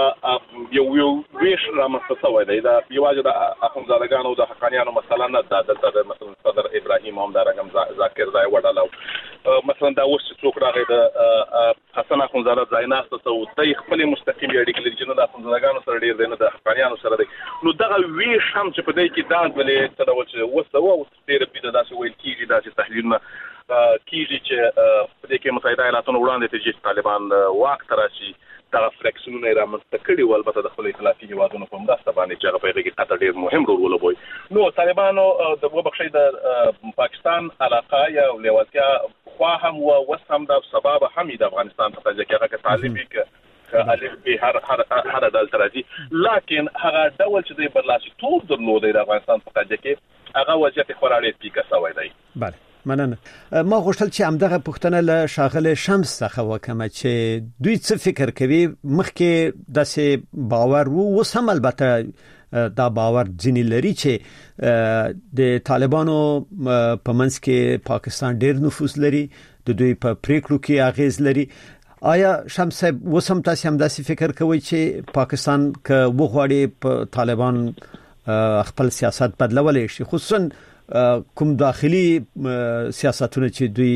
یو یو ویش رامنځته شوی دی. دا یوازې د اخوندزادګانو د حقانیانو مثلا نه دا دلته مثلا صدر ابراهیم هم دارنګم ذاکر ځای وډاله مثلا دا اوس چې څوک راغی د حسن اخوندزاده ځای ناسته ته د خپل مستقیم اړیکې لري چې نه د اخوندزادګانو سره ډېر دی نه د حقانیانو سره دی. نو دغه ویش هم چې په دې کې دا ولې څه ډول چې وسه وو ډېر پیدا داسې ویل کېږي داسې تحلیلونه کېږي چې په دې کې متحده ایالاتونو وړاندې ته چې طالبان واک ته راشي دغه فلیکسونه رامنځته کړي او البته د خپل ائتلافي هیوادونو په مرسته باندې چې هغه په دې کې قطر ډېر مهم رول ولوبوي. نو طالبانو د وبخښي د پاکستان علاقه یا لیوالتیا خو هم او وس هم د سبب هم د افغانستان په ځکه هغه طالبي ک الف به هر هر هر دل ترازی لکن هغه ډول چې د برلاسي توپ درلودي د افغانستان په ځکه کې هغه وضعیت خورالې پیکه سوی دی. بله مننه. ما غوښتل چې همدغه پوښتنه له شاغله شمس څخه وکم چې دوی څه فکر کوي مخکې داسې باور وو اوس هم البته دا باور ځینې لري چې د طالبانو په منځ کې پاکستان ډېر نفوذ لري د دوی په پریکړو کې اغیز لري. آیا شمس صاحب اوس هم تاسو هم داسې فکر کوئ چې پاکستان که وغواړي په طالبان خپل سیاست بدلولی شي خصوصا کوم داخلي سیاستونه چې دوی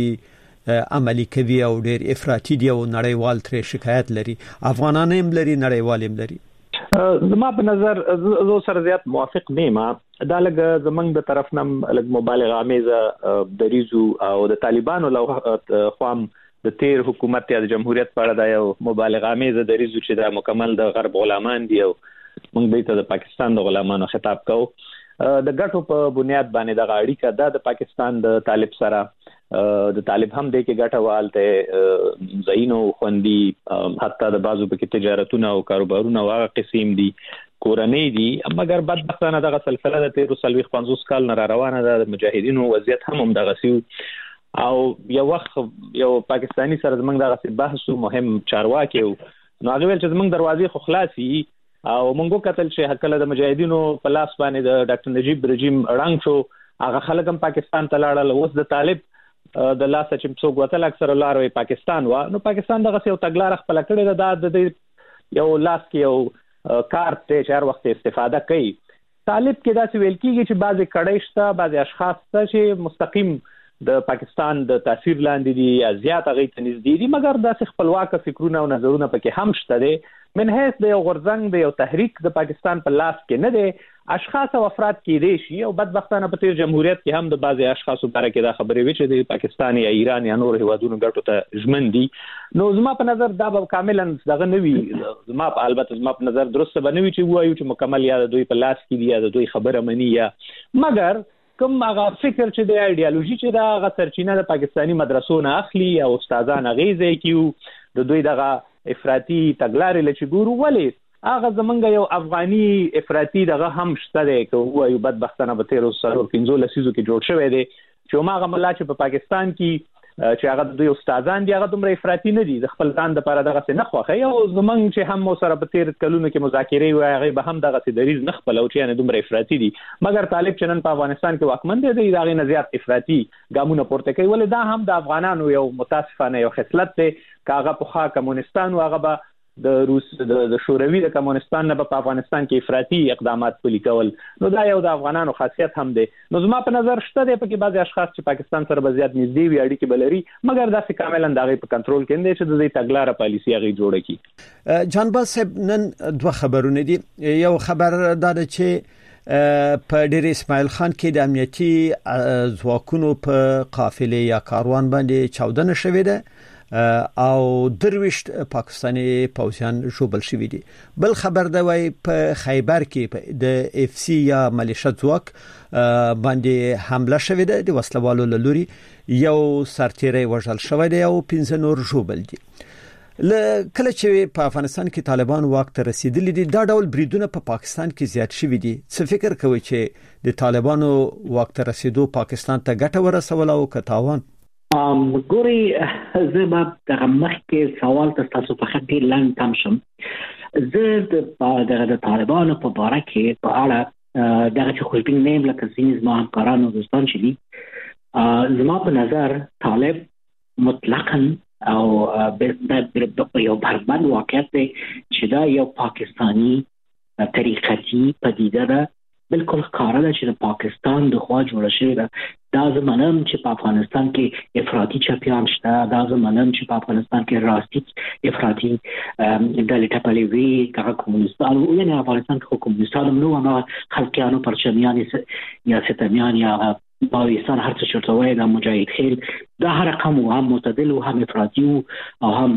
عملی کوي او ډېر افراطي دي او نړیوال ترې شکایت لري افغانان هم لري نړیوال هم لري؟ زما په نظر زه سره زیات موافق نیم. دا لږ زمنګ د طرف نم لږ مبالغه امیزه دریزو او د طالبانو له خوام د تیر حکومت یا د جمهوریت په اړه دا یو مبالغه امیزه دریزو چې دا مکمل د غرب غلامان دي او موږ دې ته د پاکستان د غلامانو خطاب کوو. د ګټو په بنیاد باندې د اړیکه دا د پاکستان د طالب سره د طالب هم د کې ګټه والته زینو خوندي حتی د بازو په کې تجارتونه او کاروبارونه واغ قسم دي کورنۍ دي مګر بدبختانه دغه سلسله د تیر سلوي پنځوس کال نه روانه ده. د مجاهدینو وضعیت هم هم دغه سیو او یو وخت یو پاکستانی سره زمنګ دغه بحث مهم چارواکي نو هغه ول چې زمنګ دروازې خو خلاصي او مونږ کتل چې هکله د مجاهدینو په لاس باندې د ډاکټر نجیب رژیم اړنګ شو هغه خلک هم پاکستان ته لاړل. اوس د طالب د لاس چې څوک وتل اکثر لار وي پاکستان وا نو پاکستان دغه یو تګلار خپل کړی دا د یو لاس کې یو کارت ته هر وخت استفاده کوي. طالب کې دا څه ویل کیږي چې بعضی کډې شته بعضی اشخاص ته چې مستقیم د پاکستان د تاثیر لاندې دي یا زیات هغه ته نږدې دي مګر د خپلواک فکرونه او نظرونه پکې هم شته دي. من هیڅ د یو غورځنګ د یو تحریک د پاکستان په لاس کې نه دي. اشخاص او افراد کې دي شي او بدبختانه په تیر جمهوریت کې هم د بعضي اشخاصو لپاره کې دا خبرې وي چې د پاکستان یا ایران یا نور هیوادونو ګټو ته ژمن دي. نو زما په نظر دا به کاملا دغه نه وي. زما په البته زما په نظر درسته به نه وي چې وایو چې مکمل یا د دوی په لاس کې دي یا د دوی خبره مني یا مګر کوم هغه فکر چې د ایډیالوژي چې دا هغه سرچینه د پاکستانی مدرسو نه اخلي او استادان غیزه کیو د دوی دغه افراطي تګلارې لچ ګورو ولې هغه زمونږ یو افغاني افراطي دغه هم شته دی که وایو بدبختانه به تیر سره پنځو لسیزو کې جوړ شوی دی چې هغه ملا چې په پاکستان کې چې هغه دوی استادان دی هغه دومره افراطي نه دي د خپل ځان لپاره دغه څه نه خوښي او زمونږ چې هم سره په تیر کلونو کې مذاکرې وي هغه به هم دغه څه دریز نه خپل او چې نه دومره افراطي دي مګر طالب چې نن په افغانستان کې واکمن دی دی هغه نه زیات افراطي ګامونه پورته کوي ولې دا هم د افغانانو یو متاسفانه یو خصلت دی کاغه په خا کمونستان او هغه به د روس د شوروي د کمونستان نه په افغانستان کې افراطي اقدامات پلي کول. نو دا یو د افغانانو خاصیت هم دی. نو زما په نظر شته دی پکې بعضي اشخاص چې پاکستان سره به زیات نږدې وي، اړیکې به لري، مګر داسې کاملا د هغې په کنټرول کې نه دی چې د دې تګلاره پالیسي هغې جوړه کړي. جانباز صاحب نن دوه خبرونه دي. یو خبر دا ده چې په ډیر اسماعیل خان کې د امنیتي ځواکونو په قافلې یا کاروان باندې چاودنه شوې ده او درويشت پاکستاني پوځیان ژوبل شوی دي. بل خبر دا وای په خیبر کې د اف سی یا ملیشیا ځواک باندې حمله شوې ده د وسلوالو لوري، یو سرتیری وژل شوی دی او پنځه نور ژوبل دي. کله چې په افغانستان کې طالبان واک ته رسیدلي دي دا ډول بریدونه په پا پاکستان کې زیات شوي دي. څه فکر کوي چې د طالبانو واک ته رسیدو پاکستان ته ګټه ورسول او که تاوان؟ ام ګوري زه به د مخ کې سوال تاسو په خاطر لاندې تم شم. زه د طالبانو په اړه کې په اړه دغه چې خوشبین نیم لکه ځینې زما همکارانو دوستان چې دي زما په نظر طالب مطلقاً او د یو بربند واقعیت دی چې دا یو پاکستانی طریقتي پدیده ده، بالکل ښکاره ده چې د پاکستان د خوا جوړه شوې ده. دا زه منم چې په افغانستان کې افراطي چپیان شته، دا زه منم چې په افغانستان کې راستي افراطي ډلې ټپلې وي، هغه کمونستان یعنې افغانستان کې کمونستان هم نو هغه خلقیانو پرچمیان یا ستمیان یا باویستان هر څه چرته وایي، دا مجاهد خیل، دا هر رقم و هم معتدل و هم افراطي او هم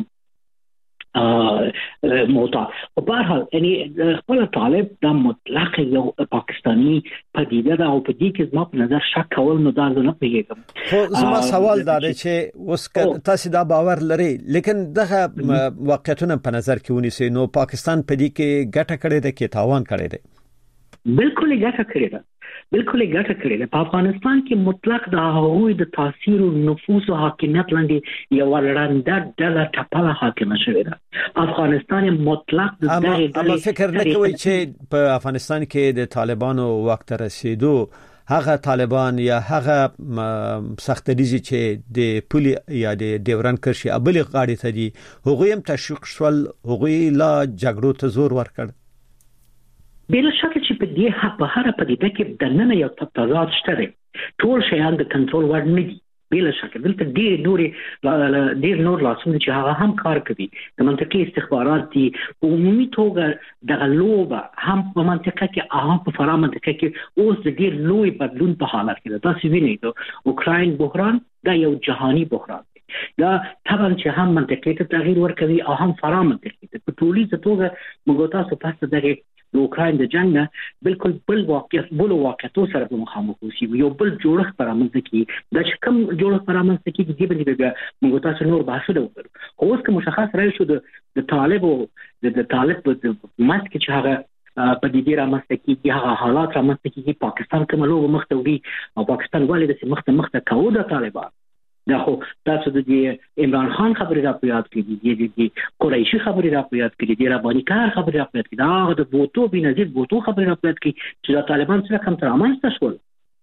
موتا. په هر حال یعنی خپل طالب د مطلق یو پاکستانی پدیده ده او په دې کې زما په نظر شک کول نو دا نه پیږم. خو زما سوال دا دی چې اوس تاسو دا باور لري لیکن دغه واقعیتونه په نظر کې ونیسئ نو پاکستان په دې کې ګټه کړې ده کې تاوان کړی دی؟ بالکل ګټه کړې ده، بالکل ګټه کړې ده. په افغانستان کې مطلق د هغوی د تاثیر او نفوذ او حاکمیت لاندې یو ورانده ډله ټپله حاکمه شوې ده. افغانستان مطلق د دغه ډلې فکر نه کوي چې په افغانستان کې د طالبانو وخت رسیدو هغه طالبان یا هغه سختریزي چې د پولي یا د ډیورن کرشي ابل غاړي ته دي هغه هم تشویق شول، هغه لا جګړو ته زور ورکړ. بلا شک چې په دې حق په هر پدیده کې د نن یو تضاد شته دی. ټول شیان د کنټرول وړ نه دي. بلا شک دلته ډېر نورې ډېر نور لاسونه چې هغه هم کار کوي. د منطقي استخبارات دي په عمومي توګه دغه لوبه هم په منطقه کې هغه په فرا منطقه کې اوس د ډېر لوی بدلون په حالت کې ده. تاسو وینئ د اوکراین بحران دا یو جهاني بحران دی. دا طبعا چې هم منطقې ته تغییر ورکوي او هم فرا منطقې ته په ټولیزه توګه موږ تاسو پس دغه د اوکراین د جنگ نه بالکل بل واقعیت بل واقعیتو سره په مخامخ اوسي، یو بل جوړښت پرامنځ کی دا چې کوم جوړښت پرامنځ کی د دې باندې به موږ تاسو نور بحثونه وکړو. خو اوس که مشخص راځي شو د طالب او د طالب د ماسک چې هغه په دې رامنځته کیږي، هغه حالات رامنځته کیږي پاکستان کوم لوب مخته وي او پاکستان ولې د مخته مخته کوو د طالبان. دا خو تاسو د عمران خان خبرې را په یاد کړئ، د قریشي خبرې را په یاد کړئ، د رباني کار خبرې را په یاد کړئ، دا د بوتو بنظیر بوتو خبرې را په یاد کړئ چې د طالبان سره کوم تر امانست شول.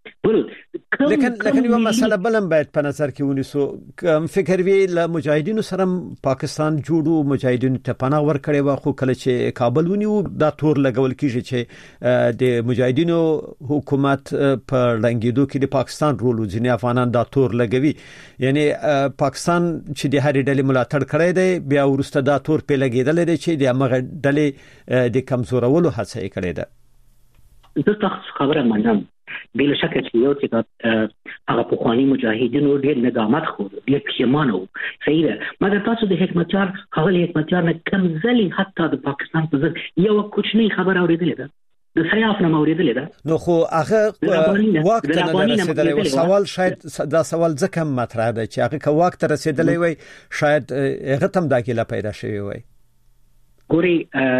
لیکن لیکن یو مسله بلم باید په نظر کې ونیسو. کوم فکر وی له مجاهدینو سره پاکستان جوړو مجاهدینو ته پناه ورکړي وا، خو کله چې کابل ونیو دا تور لګول کیږي چې د مجاهدینو حکومت په لنګیدو کې د پاکستان رول ځینې افغانان دا تور لګوي. یعنی پاکستان چې د هرې ډلې ملاتړ کړی دی بیا ورسته دا تور په لګیدل دي چې د هغه ډلې د کمزورولو هڅه یې کړې ده. زه تاسو خبره منم بلا شک چې یو چې هغه په خواني مجاهدینو ډېر ندامت خو ډېر پښیمانه وو. صحیح ده، مګر تاسو د حکمتیار هغه حکمتیار نه کم ځلې حتی د پاکستان په ضد یو کوچنی خبر اورېدلې ده، د سیاف نه اورېدلې ده. نو خو هغه وخت نه رسیدلې و. سوال شاید دا سوال ځکه مطرح ده چې هغه که وخت رسیدلې وي شاید هغه تم دا کې لا پیدا شوی وي. ګوري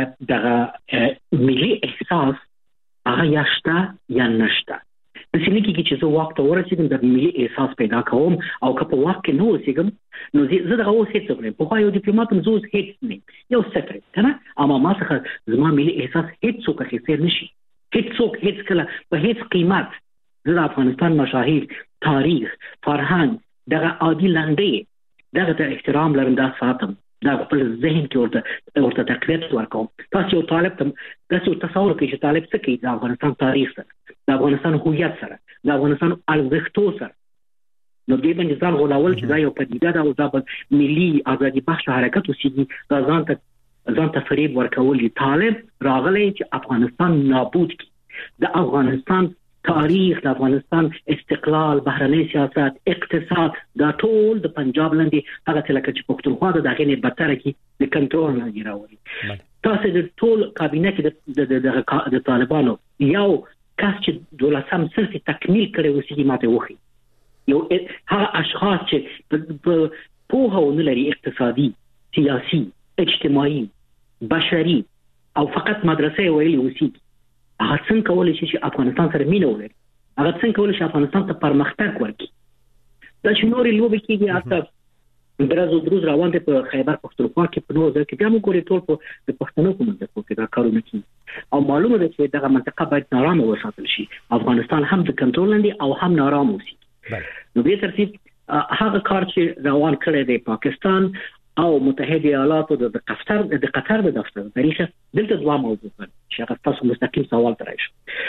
دغه ملي احساس هغه یاشته یا نشته. د سیمې کې چې زه وخت ورسېدم د ملي احساس پیدا کوم او که په وخت کې نو اوسېږم نو زه دغه اوس هېڅ وکړم. پخوا یو ډیپلومات هم زه اوس هېڅ نه یو صفر که نه، اما ما څخه زما ملي احساس هېڅ څوک اخیستلی نه شي. هېڅ څوک هېڅ کله په هېڅ قیمت. زه د افغانستان مشاهیر، تاریخ، فرهنګ، دغه عادي لنډۍ دغه ته احترام لرم، دا ساتم. دا خپل ذهن کې ورته ورته تقویت ورکوم. تاسو یو طالب ته تاسو تصور کوئ چې طالب څه کوي د افغانستان تاریخ سره، د افغانستان هویت سره، د افغانستان ارزښتو سره، نو دې باندې ځان غولول چې دا یو پدیده ده او دا به ملي ازادي بخش حرکت اوسېږي، دا ځان ته ځان ته فریب ورکول. طالب راغلی چې افغانستان نابود کړي، د افغانستان تاریخ، د افغانستان استقلال، بهرنی سیاست، اقتصاد، دا ټول د پنجاب لاندې هغه څه لکه چې پښتونخوا د دغه نه بدتر کی د کنټرول لاندې راوړي. تاسو د ټول کابینه کې د د طالبانو یو کس چې دولسم صرف تکمیل کړي وسیږي ماته وخی، یو هغه اشخاص چې په هغه ونلري اقتصادي، سیاسي، اجتماعي، بشري او فقط مدرسې ویلي وسیږي، هغه څنګه کولای شي چې افغانستان سره مینه ولري؟ هغه څنګه کولای شي افغانستان ته پرمختګ ورکړي؟ دا چې نورې لوبې کېږي حتی درز او دروز روان دي په خیبر پښتونخوا کې، په نور ځای کې بیا موږ ګورو ټول په د پښتنو په منځ کې دا کارونه کوي او معلومه ده چې دغه منطقه باید نارامه وساتل شي، افغانستان هم د کنټرول لاندې او هم نارامه وي. نو به ترتیب هغه کار چې روان کړی دی پاکستان او متحده ایالاتو د قطر د قطر د دفتر تاریخ، دلته دوه موضوع دي چې هغه تاسو مستقیم سوال ترایش.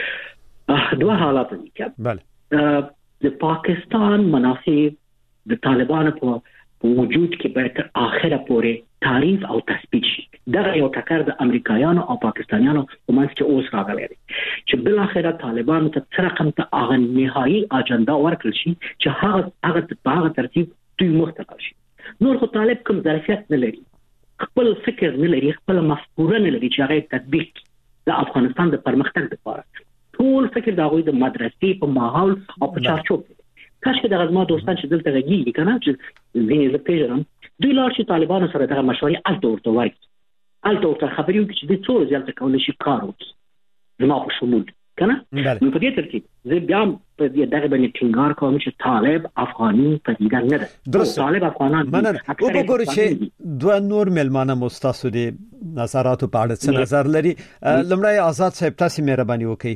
دوه حالات دي چې بله د پاکستان مناسب د طالبانو په وجود کې باید تر اخره پورې تعریف او تثبیت شي. دا یو ټکر د امریکایانو او پاکستانیانو په منځ کې اوس راغلی دی چې بل اخره طالبانو ته څه رقم ته هغه نهایي اجنډا ورکړل شي چې هغه هغه په هغه ترتیب دوی مختلف شي. نور خو طالب کوم ظرفیت نه لري، خپل فکر نه لري، خپل مفکوره نه لري چې هغه تطبیق د افغانستان د پرمختګ لپاره. ټول فکر دا غوي د مدرسې په ماحول او په چارچوب کې. کاش کې د غزما دوستان چې دلته غږیږي کنه چې زین له پیژنم دوی لار چې طالبانو سره دغه مشورې الته ورته ورکړي، الته ورته خبرې وکړي چې د څو ځل کولای شي کار وکړي زما په شمول کنه. نو په دې ترتیب زه بیا په دې دغه باندې ټینګار کوم چې طالب افغاني پدیده نه ده. درست. طالب افغانان مننه. او وګورئ چې دوه نور ملمانه مستاسو دي نظراتو په اړه څه نظر لري. لمړی آزاد صاحب تاسو مهرباني وکړئ.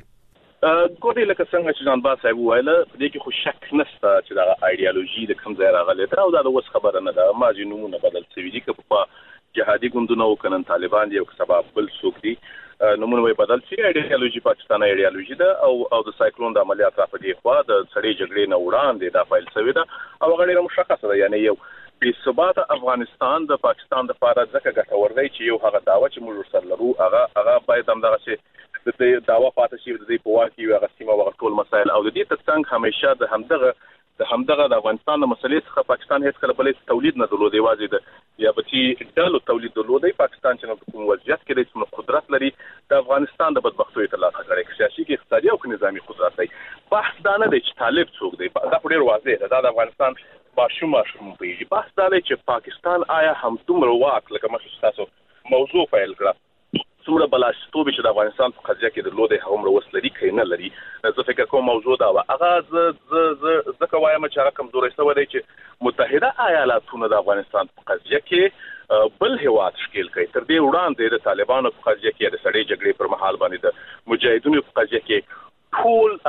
ګورې لکه څنګه چې جان باز صاحب وویل په دې کې خو شک نشته چې دا ایډیالوژي د کوم ځای راغلې ده او دا د اوس خبره نه ده. ما چې نومونه بدل شوي دي که په جهادي ګوندونه او کنن طالبان دي او سبب بل څوک دي نومونه وي بدل شي. ایډیالوژي پاکستاني ایډیالوژي ده او او د سایکلون د عملیات را په دې خوا د سړې جګړې نه وړاندې دا فایل شوی ده او هغه ډېر مشخصه ده. یعنی یو بې ثباته افغانستان د پاکستان د لپاره ځکه ګټور دی چې یو هغه دعوه چې موږ سره لرو هغه هغه باید هم دغه شي د دې دعوه پاتې شي د دې په واقع یو هغه سیمه او ټول مسایل او د دې ترڅنګ همیشه د همدغه د همدغه د افغانستان د مسلې څخه پاکستان هیڅ کله بلې تولید نه درلود، یوازې د یا بچي ډالو تولید درلود. پاکستان چې کوم وضعیت کې د څومره قدرت لري د افغانستان د بدبختۍ ترلاسه کړي سیاسي کې اقتصادي او نظامی قدرت دی. بحث دا نه دی چې طالب څوک دی، دا ډېر واضح ده. دا د افغانستان ماشوم ماشوم پیږي. بحث دا دی چې پاکستان آیا هم دومره واک لکه مخکې تاسو موضوع فایل کړه څومره بلاشتوب چې د افغانستان په قضیه کې درلودې هغه وس لري کې نه لري. زه فکر کوم موضوع دا و هغه ز ز ځکه وایم چې هغه کمزوري شوی دی چې متحده ایالاتونه د افغانستان په قضیه کې بل هیواد شکل کوي. تر دې وړاندې د طالبانو په قضیه کې د سړې جګړې پر مهال باندې د مجاهدینو په قضیه کې ټول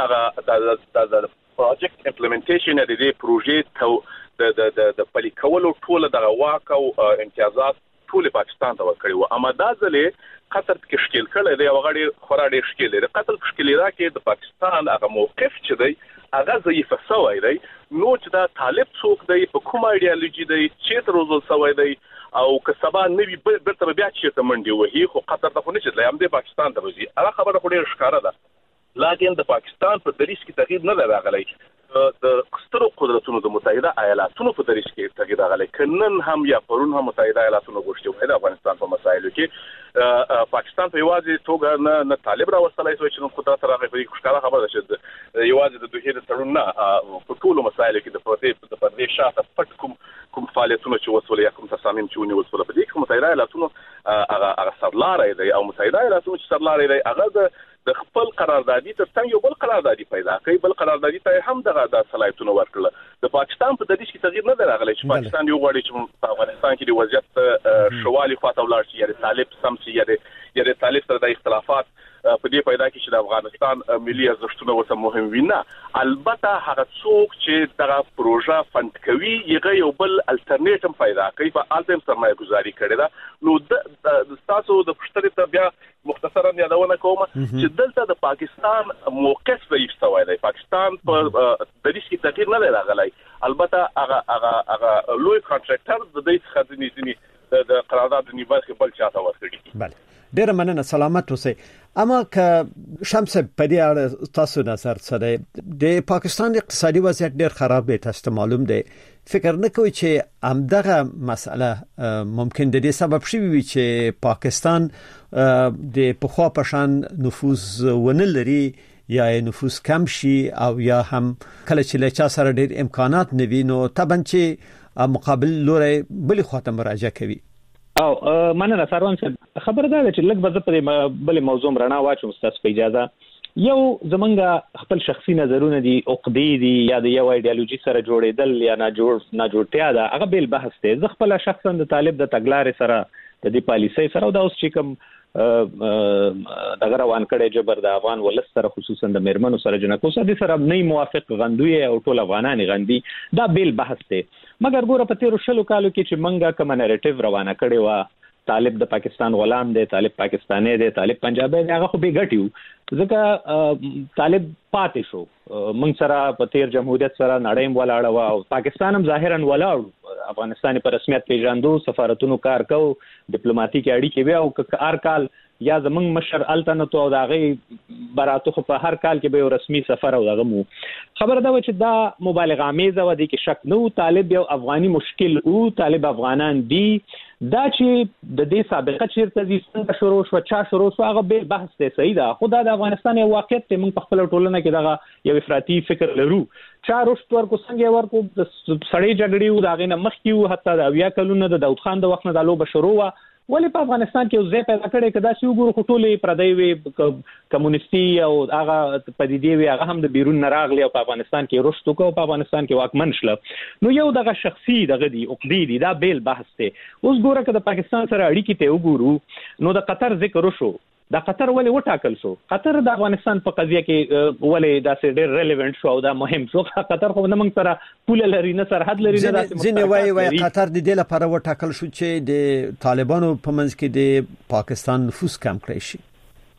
هغه د پروجیکټ امپلیمنټیشن د دې پروژې ته د د د پلي کولو ټول د واک او امتیازات ټول پاکستان ته ورکړي وو. اما دا ځلې قطر کې شکل کړي دی او غړي خورا ډېر شکل لري. قطر کې شکل راکې د پاکستان هغه موقف چې دی هغه ضعیف شوی دی. نو چې دا طالب څوک دی په کومه ایډیالوژي دی چې تر روزل شوی دی او که سبا نوی بیرته بیا چې منډي وهي خو قطر ته خو نه چې هم د پاکستان ته وځي. هغه خبره خو ډېر ښکاره ده. لکه د پاکستان په دریس کې تغییر نه راغلی، د سترو قدرتونو د متحده ایالاتونو په دریس کې تغییر راغلی. کنن هم یا پرون هم متحده ایالاتونو غوښتي د افغانستان په مسایلو کې پاکستان په یوازې توګه نه نه طالب راوستلای شو چې نو قدرت راغی. په ښکاره خبره ده چې یوازې د دوی د تړون نه په ټولو مسایلو کې د پردې د پردې شاته پټ کوم کوم فعالیتونه چې وسول یا کوم تصامیم چې ونیول په دې کې متحده ایالاتونو هغه هغه سرلاري دی او متحده ایالاتونو چې سرلاري دی هغه د د خپل قراردادي ترڅنګ یو بل قراردادي پیدا کوي. بل قراردادي ته هم دغه د صلاحیتونو ورکړل. د پاکستان په دریس کې تغییر نه راغلی چې پاکستان یو غواړي چې په افغانستان کې د وضعیت شوالي خواته ولاړ شي یا د طالب سم شي یا د یا د طالب سره د اختلافات په دې پیدا کې چې د افغانستان ملي ارزښتونه وسه مهم وینا البته هغه څوک چې دغه پروژه فند کوي یغه یو بل الټرنیټیو پیدا کوي په الټیم سرمایه گذاري کړي دا نو د تاسو د پښتنې ته بیا مختصرا یادونه کوم چې دلته د پاکستان موقف ضعیف شوی دی پاکستان په د دې تغییر نه راغلی البته هغه هغه هغه لوی کانټراکټر د دې خدمت دي د قرارداد نیمه بل چاته ورکړي بله ډیر مننه سلامت اوسئ اما که شمس په دې اړه تاسو نظر څه دی د پاکستان اقتصادي وضعیت ډیر خراب دی تاسو معلوم دی فکر نه کوئ چې همدغه مسأله ممکن د دې سبب شي وي چې پاکستان د پخوا پشان نفوذ ونه لري یا نفوذ کم شي او یا هم کله چې له چا سره ډیر امکانات نوي نو طبعا چې مقابل لوري بل خواته مراجعه کوي او مننه سروان صاحب خبره ده چې لږ بزه په بل موضوع رڼا واچوم ستاسو په اجازه یو زمونږ خپل شخصي نظرونه دي عقدې دي یا د یو ایډیالوژي سره جوړېدل یا نه جوړ نه جوړتیا ده هغه بیل بحث دی زه خپل شخصا د طالب د تګلارې سره د دې پالیسۍ سره دا اوس چې کوم دغه روان کړي جبر د افغان ولس سره خصوصا د میرمنو سره جنکو سره د سره نه موافق غندوی او ټول افغانان غندي دا بیل بحث دی مګر ګوره په تیرو شلو کالو کې چې منګه کوم نریټیو روانه کړي وا طالب د پاکستان غلام دی طالب پاکستاني دی طالب پنجابي دی هغه خو به ګټیو ځکه طالب پاتې شو موږ سره په تیر جمهوریت سره نړۍ ولاړ و او پاکستان هم ظاهرا ولاړ افغانستان په رسمیت پیژاندو سفارتونو کار کو ډیپلوماټیک اړیکې وی او هر کال یا زمنګ مشر الټنتو او داغه براتو په هر کال کې به رسمي سفر او دغه مو خبره دا و چې دا مبالغه آمیزه و دي کې شک نو طالب یو افغاني مشکل او طالب افغانان دي دا چې د دې سابقه چیرته دي څنګه شروع شو چا شروع شو هغه به بحث دی صحیح ده خدای د افغانستان یو واقعیت ته موږ په خپل ټولنه کې دغه یو افراطي فکر لرو چا رښت ورکو څنګه ورکو د سړی جګړې او داغه نه مخکیو حتی د اویا کلونو د داود خان د وخت نه د لوب شروع و ولې په افغانستان کې ځای پیدا کړي کدا چې وګورو خټولې پردی وي کمونیستي او هغه پدیدې وي هغه هم د بیرون نراغلی او په افغانستان کې رښتو کو په افغانستان کې واکمن شله نو یو دغه شخصي دغه دی عقدې دي دا بیل بحث دی اوس ګوره که د پاکستان سره اړیکې ته وګورو نو د قطر ذکر وشو دا قطر ولې وټاکل شو قطر د افغانستان په قضیه کې ولې دا سه ډېر ریلیونت شو او دا مهم شو قطر خو نه موږ سره پوله لري نه سرحد لري نه داسې ځینې وایي وایي قطر د دې لپاره وټاکل شو چې د طالبانو په منځ کې د پاکستان نفوذ کم کړی شي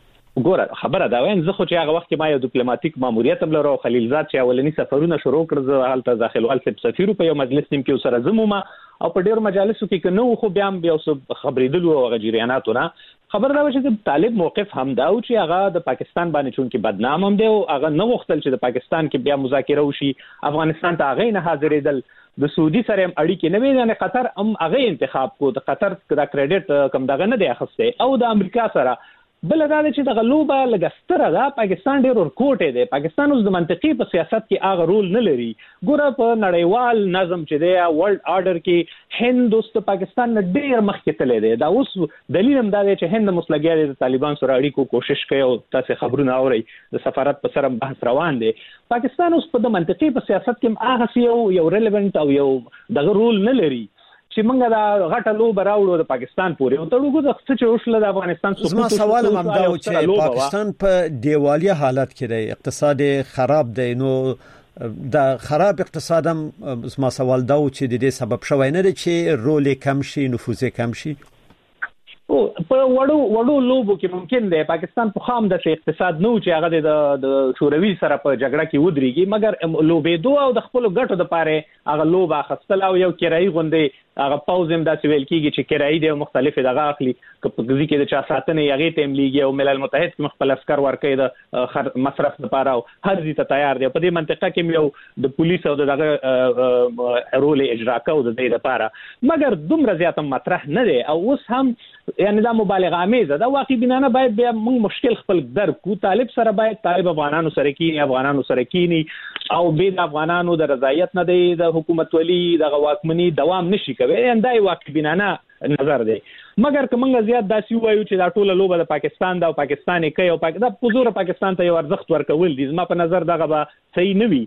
ګوره خبره دا وایم زه خو چې هغه وخت کې ما یو ډیپلوماټیک ماموریت هم لرو خلیلزاد چې اولنی سفرونه شروع کړ زه حالت داخلوال سفیر په یو مجلس نیم کې سره زمومه او په ډیرو مجالسو کې نو خو بیا هم بیا خبرېدل او غجریاناتونه خبر دا و چې طالب موقف هم دا و چې هغه د پاکستان باندې چون کې بدنام هم دی او هغه نه وختل چې د پاکستان کې بیا مذاکره وشي افغانستان ته هغه نه حاضرېدل د سعودي سره هم اړیکې نه وي نه قطر هم هغه انتخاب کو د قطر د کریډټ کم دغه نه دی اخسته او د امریکا سره بل دا چې د غلوبه لګستره دا پاکستان ډېر ورکوټه دی پاکستان اوس د منطقي په سیاست کې هغه رول نه لري ګوره په نړیوال نظم چې دی ورلد آرډر کې هند اوس د پاکستان نه ډېر مخکې تللی دی دا اوس دلیل هم دا دی چې هند مسلګیا د طالبان سره اړیکو کوشش کوي او تاسو خبرونه اورئ د سفارت په سره بحث روان دی پاکستان اوس په د منطقي په سیاست کې هغه یو یو ریلیونت او یو دغه رول نه لري چې موږ دا غټه لوب راوړو د پاکستان پورې او تړوګو د څه چې وشله د افغانستان سقوط زما سوال هم دا و چې پاکستان په دیوالیا حالت کې دی اقتصاد خراب دی نو دا خراب اقتصاد هم زما سوال دا و چې د دې سبب شوی نه دی چې رول کم شي نفوذ کم شي او په وړو وړو لوبو کې ممکن دی پاکستان په خام د اقتصاد نو چې هغه د شوروي سره په جګړه کې ودرېږي مګر لوبې دوه او د خپل ګټو د پاره هغه لوب اخستل او یو کرایي غونډې هغه پاوزم د سویل کېږي چې کرایي د مختلفې دغه اخلي په ځکه کې د چا ساتنه یغې تیم لیږي او ملل متحد کې خپل عسكر ورکړي د مصرف لپاره او هر ځای ته تیار دی په دې منطقه کې یو د پولیس او دغه رول اجرا کوي د دې لپاره مګر دومره زیات مطرح نه دی او اوس هم یعنی دا مبالغه آمیزه دا واقعي بنانه باید بیا موږ مشکل خپل درک کو طالب سره باید طالب افغانانو سره کینی افغانانو سره کینی او به افغانانو د رضایت نه دی د حکومت ولی د واکمنی دوام نشي کوي دا یو واقعي بنانه نظر دی مګر که موږ زیات داسې وایو چې دا ټوله لوبه د پاکستان دا او پاکستاني کوي او دا پوزور پاکستان ته یو ارزښت ورکول دي زما په نظر دغه به صحیح نه وي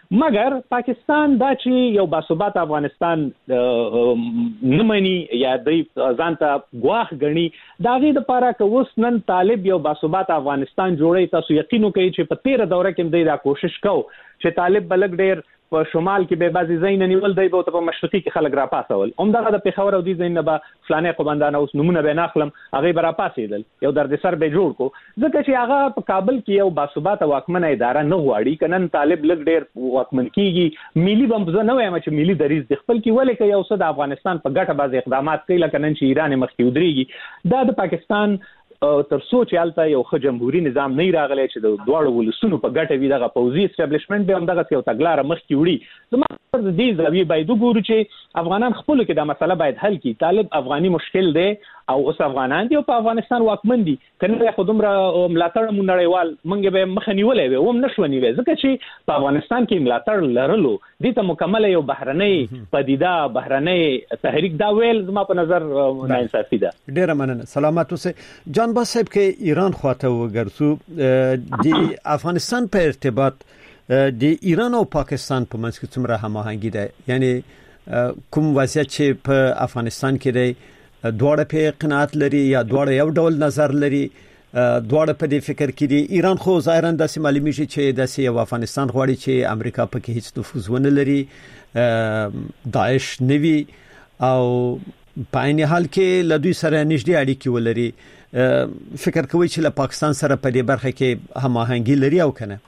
مګر پاکستان دا چې یو باثبات افغانستان نه مني یا د ځانته غواخ غني دا غي د لپاره که اوس نن طالب یو باثبات افغانستان جوړي تاسو یقین وکړئ چې په تیر دوره کې دوی دا کوشش کو چې طالب بلګ ډیر په شمال کې به بعضی ځای نه نیول دی به په مشرقي کې خلک را پاسول همدغه د پیښور او دې ځای نه به فلانه قومندان اوس نمونه به ناخلم هغه به را پاسېدل یو درد سر به جوړ کو ځکه چې هغه په کابل کې یو باثبات واکمنه اداره نه غواړي کنن طالب لګ ډیر واکمن کیږي ملي بمبزه نه وایم چې ملي دریز د خپل کې ولې کې یو څه د افغانستان په ګټه باز اقدامات کوي لکه نن چې ایران مخکې ودرېږي دا د پاکستان تر سوچ یالته یو خ جمهوریت نظام نه راغلی چې د دوړو ولسونو په ګټه وي دغه پوزي اسټابلیشمنت به همدغه یو تګلاره مخکې وړي زما د دې زاویې باید وګورو چې افغانان خپل کې دا مسله باید حل کړي طالب افغاني مشکل دی او اوس افغانان دي او په افغانستان واکمن دي کنه خو دومره ملاتړ مونږ نړیوال مونږ به مخ نیولې وي هم نشو نیوي ځکه چې په افغانستان کې ملاتړ لرلو دې ته مکمل یو بهرنۍ پدیده بهرنۍ تحریک دا ویل زما په نظر ناانصافي ده. ډیره مننه سلامات اوسئ جان با صاحب کې ایران خواته وګرځو د افغانستان په ارتباط د ایران او پاکستان په منځ کې څومره هماهنګي ده یعنی کوم وضعیت چې په افغانستان کې دی دواړه په قناعت لري یا دواړه یو ډول نظر لري دواړه په دې فکر کې دي ایران خو ظاهرا داسې معلومي شي چې داسې یو افغانستان غواړي چې امریکا پکې هیڅ نفوذ ونه لري داعش نوي او په عین حال کې له دوی سره نږدې اړیکې ولري فکر کوي چې له پاکستان سره په دې برخه کې هماهنګي لري او کنه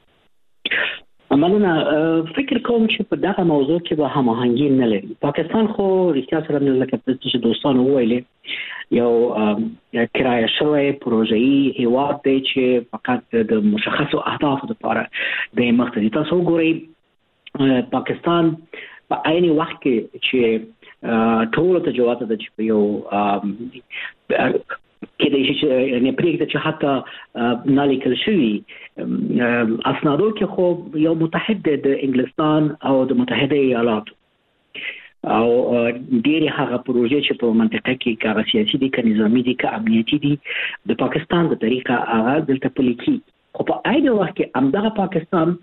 مننه فکر کوم چې په دغه موضوع کې به هماهنګي نه لري پاکستان خو رښتیا سره نه لکه چې دوستانو وویلې یو کرایه شوی پروژه‌ای هیواد دی چې فقط د مشخصو اهدافو لپاره د مختصي تاسو ګورئ پاکستان په عین وخت کې چې ټول ته جواب ده چې یو کې د شي نه پریږدي چې حتی نالیکل شوی اسنادو کې خو یو متحد د انګلستان او د متحده ایالاتو او ډېری هغه پروژې چې په منطقه کې کاغذ سیاسي دي که نظامی دي که امنیتي دي د پاکستان په طریقه هغه دلته پلي کیږي خو په عین وخت کې همدغه پاکستان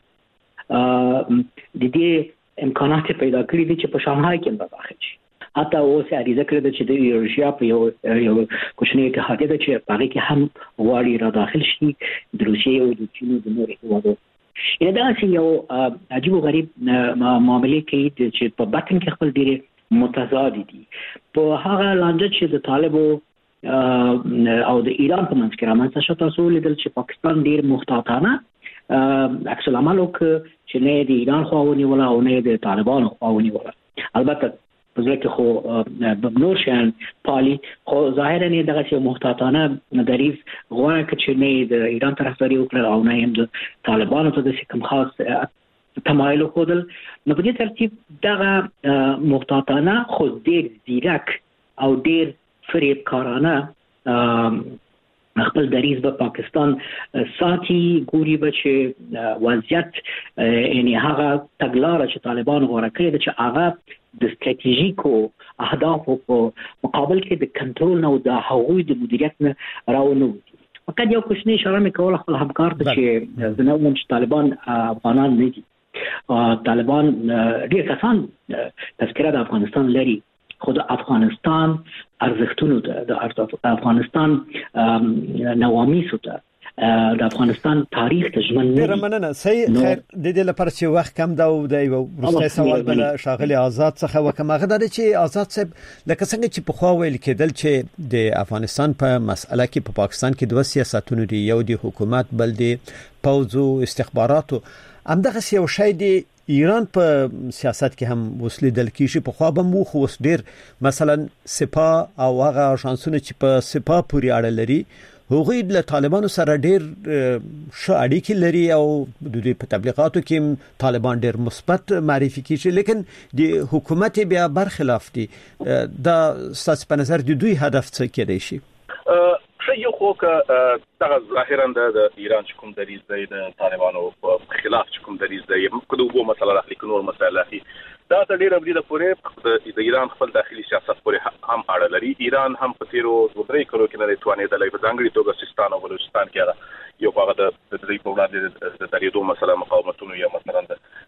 د دې امکانات پیدا کړی دي چې په شانګهای کې به داخل شي حتی اوس اړیزه کړې ده چې د ایروشیا په یو یو کوچنی اتحادیه ده چې هغه کې هم غواړي را داخل شي د روسیې او د چین د نورو هیوادو یعنی دا چې یو عجیب او غریب معاملې کوي چې په باطن کې خپل ډېر متضاد دي په هغه لانجه چې د طالبو او د ایران په منځ کې رامنځته شو تاسو لیدل چې پاکستان ډېر محتاطانه عکس العمل وکړ چې نه د ایران خوا ونیوله او نه د طالبانو خوا ونیوله البته په ځکه خو نور شان پالي خو ظاهرا نه دغه چې محتاطانه دریز غواړي چې نه د ایران طرفداري وکړي او نه هم د طالبانو ته د کوم خاص تمایل وکړل نو په دې ترتیب دغه محتاطانه خو ډېر ځیرک او ډېر فریبکارانه خپل دریز به پاکستان ساتي ګوري به چې وضعیت یعنی هغه تګلاره چې طالبان غوړه کړې ده چې هغه د ستراتیژیکو اهدافو په مقابل کې د کنټرول نه او د هغوی د مدیریت نه راونو فقط یو کوچنی اشاره مې کوله خپل همکار ته چې د نوم چې طالبان افغانان نه دي طالبان ډېر کسان تذکره د افغانستان لري خود افغانستان ارزښتونو ته د افغانستان نوامیسو ته د افغانستان تاریخ ته ژمن نه ډېره مننه صحیح خیر د دې لپاره چې وخت کم دا او د یو وروستی سوال بل شاغلي آزاد څخه وکم هغه د چې آزاد صاحب لکه څنګه چې په خوا ویل کېدل چې د افغانستان په مسأله کې په پاکستان کې دوه سیاستونه دي یو د حکومت بل د پوځ او استخباراتو همدغه یو شی دی ایران په سیاست کې هم وسلې دل کیږي په خوا به مو خو وس ډېر مثلا سپاه او هغه شانسونه چې په سپاه پورې اړه لري هغوی له طالبانو سره ډېر ښه اړیکې لري او د دوی په تبلیغاتو کې طالبان ډېر مثبت معرفي کیږي لیکن د حکومت بیا برخلاف دي دا ستاسو په نظر د دوی هدف څه کېدای شي شي یو خو که دغه ظاهرا د ایران چې کوم دریځ دی د طالبانو په خلاف چې کوم دریځ دی کوم وو مسله راخلي نور مسله راخلي دا ته ډیره بریده پورې د ایران خپل داخلي سیاست پورې هم اړه لري ایران هم په تیرو دوه درې کلو کې نه توانې د لایب ځانګړي توګه سیستان او بلوچستان کې یو هغه د دې په وړاندې د دریدو مسله مقاومتونو یا مثلا د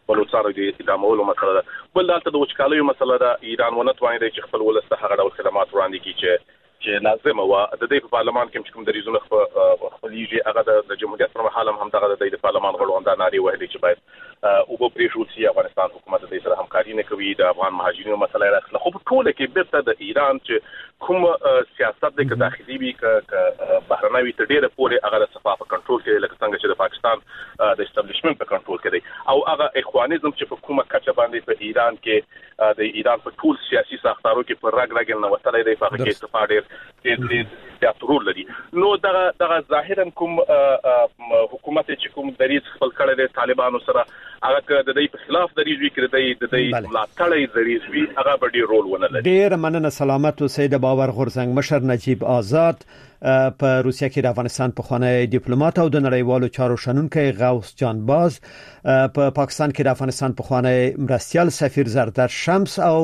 بلوچستان د ادامولو مسله ده. بل دلته د وچکالیو مسله ده. ایران ونه تواني چې خپل ولسته هغه ډول خدمات وړاندې کړي چې چې لازم و. د دې په پارلمان کې چې کوم د ریزونه خپلېږي هغه د جمهوریت پر مهال هم دغه د پارلمان غړو هم دا ناري وهلې چې باید او په پریشو چې افغانستان حکومت د سره همکاري نه کوي. د افغان مهاجرینو مسله راځي. خو په ټوله کې بیرته د ایران چې کوم سیاست د داخلي وی ک بهرنوي ته ډیره پورې هغه صفه په کنټرول کې لکه څنګه چې د پاکستان د استابلیشمنت په کنټرول کې دی او هغه اخوانیزم چې په کومه کچه باندې په ایران کې د ایران په ټول سیاسي ساختارو کې پر راګ راګ نه وتلې دی. په کې استفاده ډېر ډېر رول لري. نو دغه دغه ظاهرا کوم حکومت چې کوم دریځ خپل کړی دی طالبانو سره هغه د دې په خلاف دریځ وی کړی دی د دې ملاتړی دریځ وی هغه به ډېر رول ونه لري. ډېر مننه. سلامت اوسئ. د باور غورځنګ مشر نجیب آزاد په روسیه کې د افغانستان په خوانی ډیپلوماټ او د نړیوالو چارو شنونکي غوث جان باز په پا پاکستان کې د افغانستان په خوانی مرستيال سفیر زردر شمس او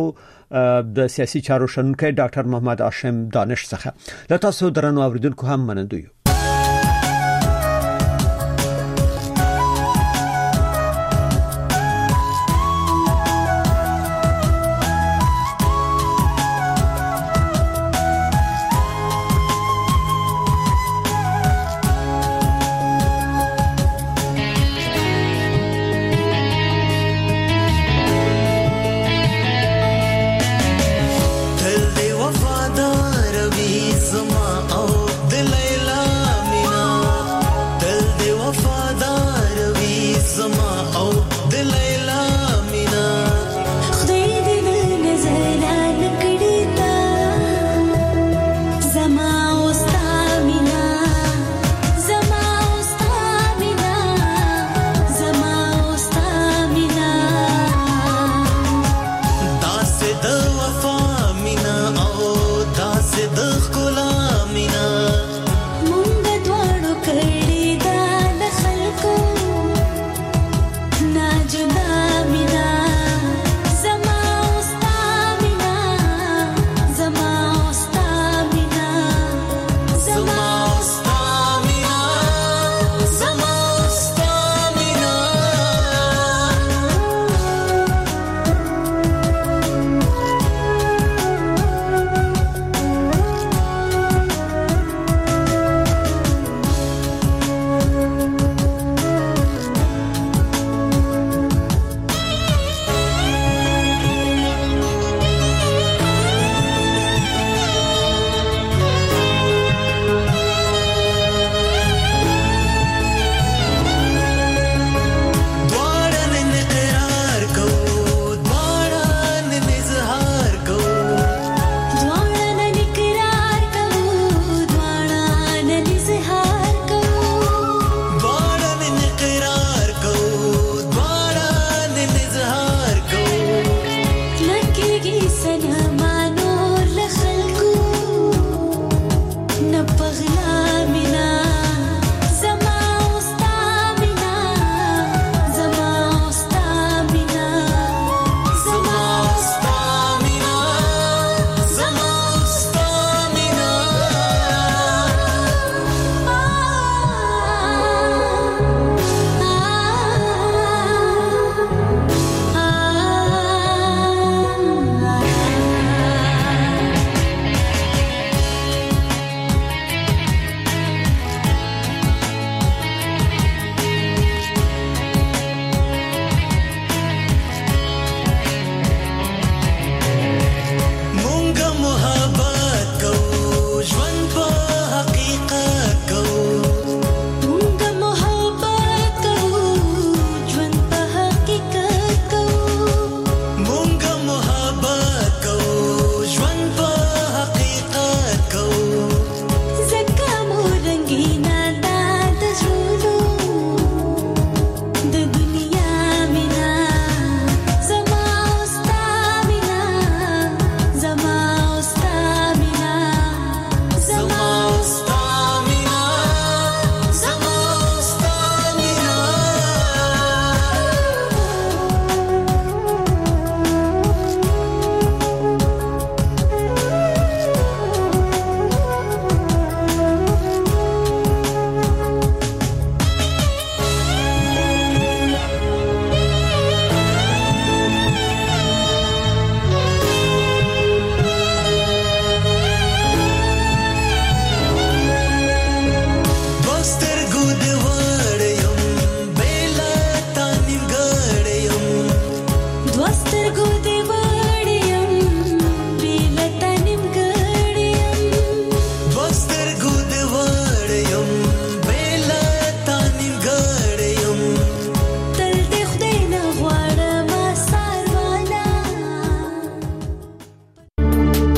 د سیاسي چارو شنونکي ډاکټر محمد هاشم دانش څخه. له تاسو درنو اوریدونکو هم منندوی.